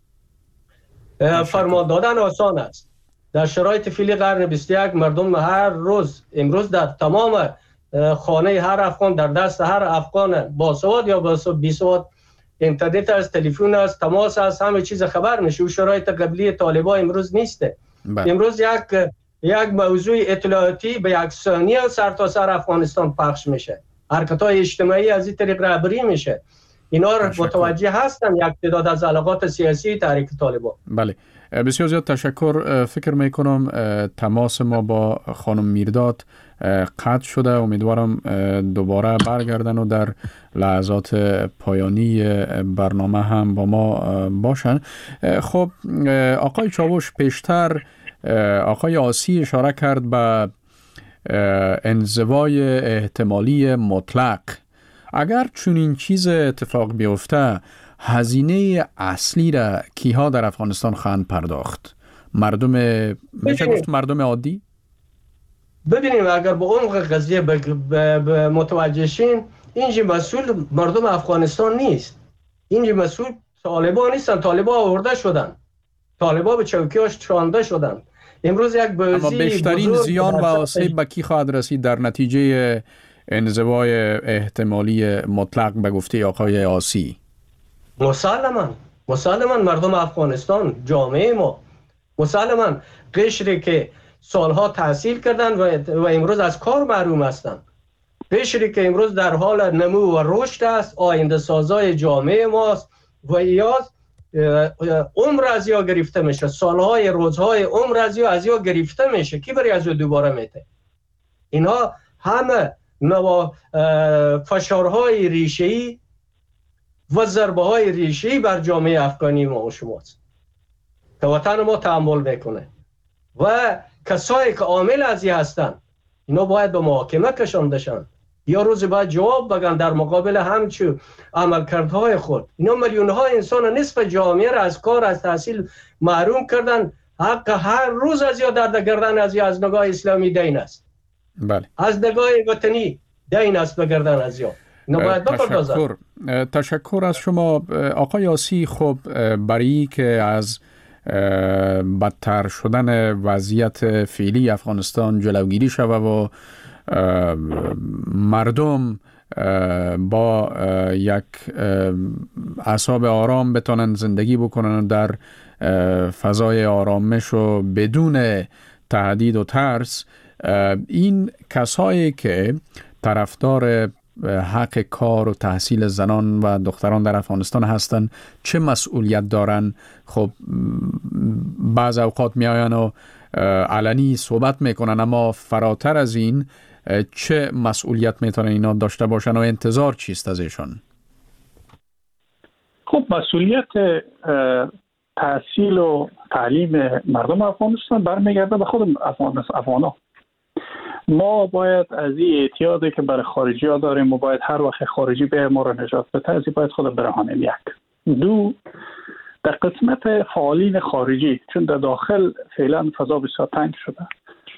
فرمان دادن آسان است. در شرایط فعلی قرن بیست و یک مردم هر روز امروز در تمام خانه هر افغان، در دست هر افغان باسواد یا بیسواد اینترنت است، تلفن است، تماس است، همه چیز خبر میشه. و شرایط قبلی طالبان امروز نیسته. بله. امروز یک یک موضوع اطلاعاتی به یک ثانیه سر تا سر افغانستان پخش میشه. حرکت‌های اجتماعی از این طریق رهبری میشه. اینا رو متوجه هستن یک تعداد از علاقات سیاسی تحریک طالبان. بله، بسیار زیاد تشکر. فکر میکنم تماس ما با خانم میرداد قطع شده. امیدوارم دوباره برگردن و در لحظات پایانی برنامه هم با ما باشن. خب آقای چاوش، پیشتر آقای آسی اشاره کرد به انزوای احتمالی مطلق. اگر چنین چیز اتفاق بیفته، هزینه اصلی را کیها در افغانستان خواهند پرداخت؟ مردم، میشه گفت مردم عادی؟ ببینیم اگر به عمق قضیه متوجه شین، اینجا مسئول مردم افغانستان نیست. اینجا مسئول طالبان نیستن. طالبان آورده شدن، طالبان به چوکیاش چانده شدن. امروز یک بازی اما بیشترین زیان و آسیب به کی خواهد رسید در نتیجه انزوای احتمالی مطلق به گفته آقای آسی؟ مسلماً مسلماً مردم افغانستان، جامعه ما، مسلماً قشری که سالها تحصیل کردن و, و امروز از کار محروم هستند، قشری که امروز در حال نمو و رشد است، آینده سازای جامعه ماست و یاز عمر از یا گرفته میشه، سالهای روزهای عمر از یا از یا گرفته میشه. کی برای از دوباره میته؟ اینا همه نوا فشارهای ریشه‌ای و ضربه‌های ریشه‌ای بر جامعه افغانی ما و شماست که وطن ما تحمل میکنه و کسایی که عامل از این هستن اینا باید به محاکمه کشانده شن یا روز باید جواب بگن در مقابل همچو عملکردهای خود. اینا میلیون ها انسان، نصف جامعه را از کار، از تحصیل محروم کردن. حق هر روز از یا درد گردن از یا از نگاه اسلامی دین است. بله. از نگاه وطنی دین است به گردن از یا. تشکر. تشکر از شما آقای آسی. خب برای که از بدتر شدن وضعیت فعلی افغانستان جلوگیری شود و مردم با یک اعصاب آرام بتونن زندگی بکنن در فضای آرامش و بدون تهدید و ترس، این کسایی که طرفدار حق کار و تحصیل زنان و دختران در افغانستان هستند چه مسئولیت دارن؟ خب بعض اوقات می آین و علنی صحبت میکنن، اما فراتر از این چه مسئولیت میتونن اینا داشته باشن و انتظار چیست از ایشان؟ خب مسئولیت تحصیل و تعلیم مردم افغانستان برمیگرده به خود افغان ها. ما باید از این اعتیادی که برای خارجی ها داریم و باید هر وقت خارجی به ما را نجات بده از این باید خود برهانیم. یک. دو، در قسمت فعالین خارجی، چون در داخل فعلا فضا بسیار تنگ شده،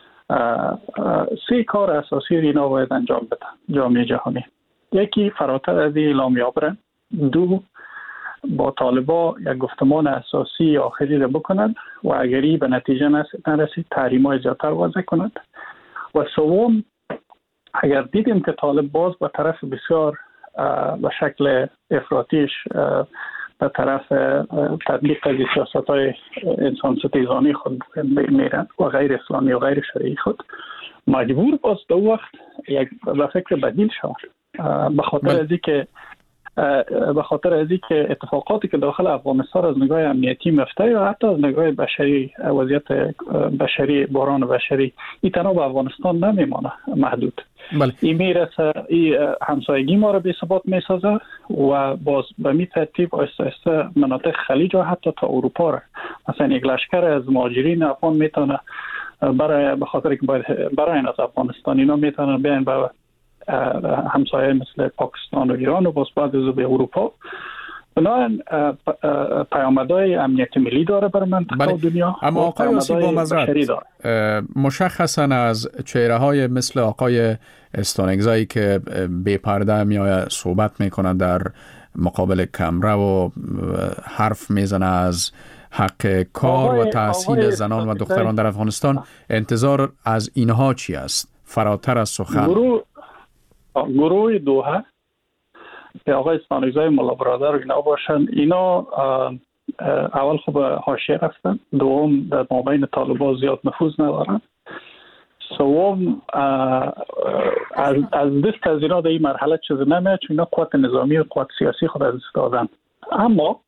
سه کار اساسی اینا باید انجام بدن جامعه جهانی. یکی فراتر از این اعلامیه برن. دو، با طالبا یک گفتمان اساسی آخری را بکنند و اگری به نتیجه نرسید تحریم‌های زیادتر وضع کنند. و سوم، اگر دیدیم که طالب باز به طرف بسیار به شکل افراطیش به طرف تطبیق از سیاست‌های انسان ستیزانی خود میرن و غیر اسلامی و غیر شرعی خود، مجبور باز دو وقت یک به فکر بدیل شود. به خاطر از اینکه به خاطر از اینکه اتفاقاتی که داخل افغانستان از نگاه امنیتی مفته یا حتی از نگاه بشری، وضعیت بشری، بحران بشری، این تنها به افغانستان نمیمانه محدود. بله. این میرسه، این همسایگی ما را بی ثبات میسازه و باز به می ترتیب آهسته آهسته مناطق خلیج و حتی تا اروپا را، مثلا یک لشکر از مهاجرین افغان میتونه برای به خاطر که باید برای از افغانستان اینا میتونن بیان به همسایه مثل پاکستان و ایران و باز بعد از به اروپا بنابراین پیامدهای امنیت ملی داره بر منطقه و دنیا. اما آقای آسی با مزرد مشخصا از چهره های مثل آقای استونگزایی که بی پرده میآید صحبت میکنه در مقابل کمره و حرف میزنه از حق کار و تحصیل زنان و دختران در افغانستان، انتظار از اینها چی است فراتر از سخن؟ گروه گروه دوحه که آقای استانگزای ملا برادر اینا باشن، اینا اول خوب حاشیه رفتن، دوم در مابین طالبان زیاد نفوذ ندارن، سوم از از دست از اینا در این مرحله چیزی نمیاد چون اینا قوت نظامی و قوت سیاسی خود از دست دادن. اما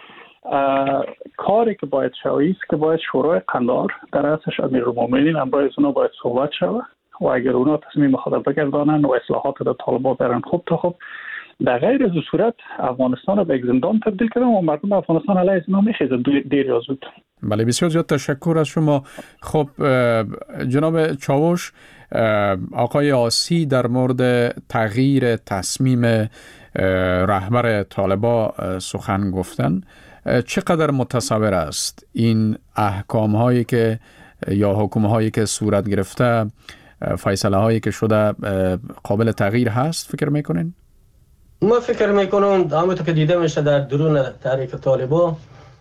کاری که باید شوی است که باید شورای قندهار در رأسش امیرالمومنین امروز اونا باید صحبت شود و اگر اونا تصمیم خود بگردانن و اصلاحات در طالبان برن خوب تا خوب، در غیر از صورت افغانستان رو به یک زندان تبدیل کردن و مردم افغانستان علیه از اینا میخیزه دیر یا زود. بله بسیار زیاد تشکر از شما. خب جناب چاوش، آقای آسی در مورد تغییر تصمیم رهبر طالبان سخن گفتن، چقدر متصور است این احکام هایی که یا حکم هایی که صورت گرفته، فیصله هایی که شده قابل تغییر هست فکر میکنین؟ ما فکر میکنم همونطور که دیده میشه در درون تحریک طالبان،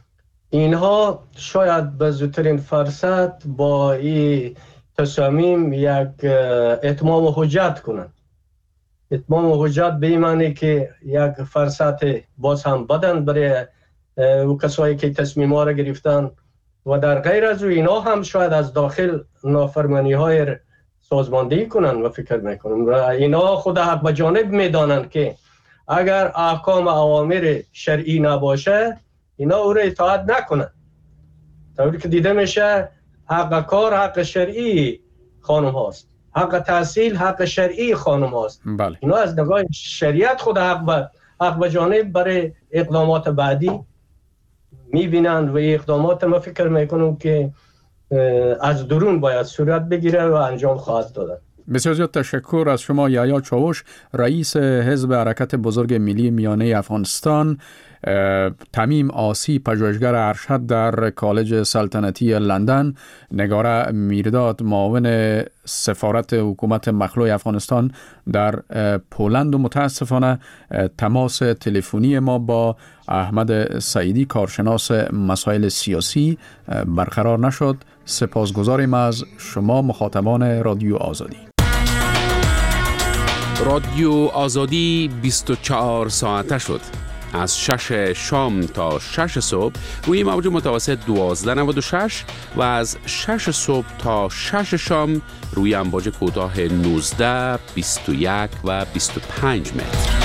اینها شاید به زودترین فرصت با این تصامیم یک اتمام و حجت کنند. اتمام و حجت به این معنی که یک فرصت باز هم بدن برای او کسایی که تصمیم ها را گرفتن و در غیر از او اینا هم شاید از داخل نافرمانی های سازماندهی کنند. و فکر میکنم و اینا خود حق به جانب میدانند که اگر احکام اوامر شرعی نباشه اینا او را اطاعت نکنند. طوری که دیده میشه حق کار حق شرعی خانم هاست، حق تحصیل حق شرعی خانم هاست. بله. اینا از نگاه شریعت خود حق به حق به جانب برای اقدامات بعدی میبینند و اقدامات ما فکر میکنم که از درون باید صورت بگیره و انجام خواهد دادن. بسیار زیاد تشکر از شما یحیی چاوش، رئیس حزب حرکت بزرگ ملی میانه افغانستان. تمیم آسی، پژوهشگر ارشد در کالج سلطنتی لندن، نگاره میرداد، معاون سفارت حکومت مخلوع افغانستان در پولند و متاسفانه تماس تلفنی ما با احمد سعیدی کارشناس مسائل سیاسی برقرار نشد. سپاسگزاریم از شما مخاطبان رادیو آزادی. رادیو آزادی بیست و چهار ساعته شد. از شش شام تا شش صبح روی موج متوسط دوازده نود و شش و از شش صبح تا شش شام روی امواج کوتاه نوزده، بیست و یک و بیست و پنج متر.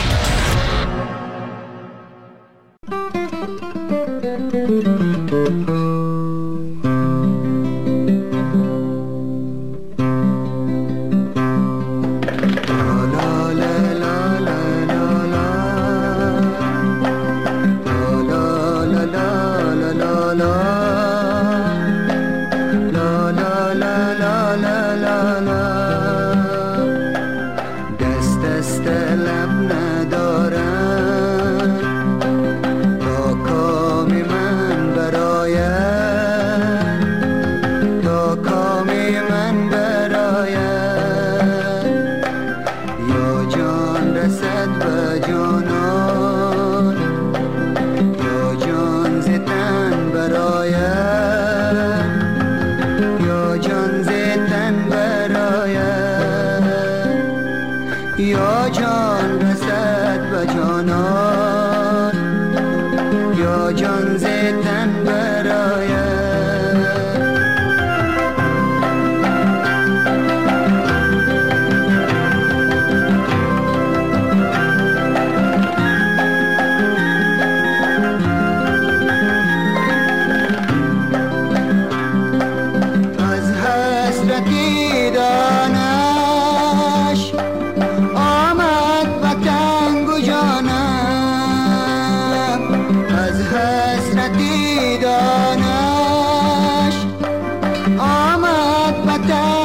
حسرتی دانش آمد وطن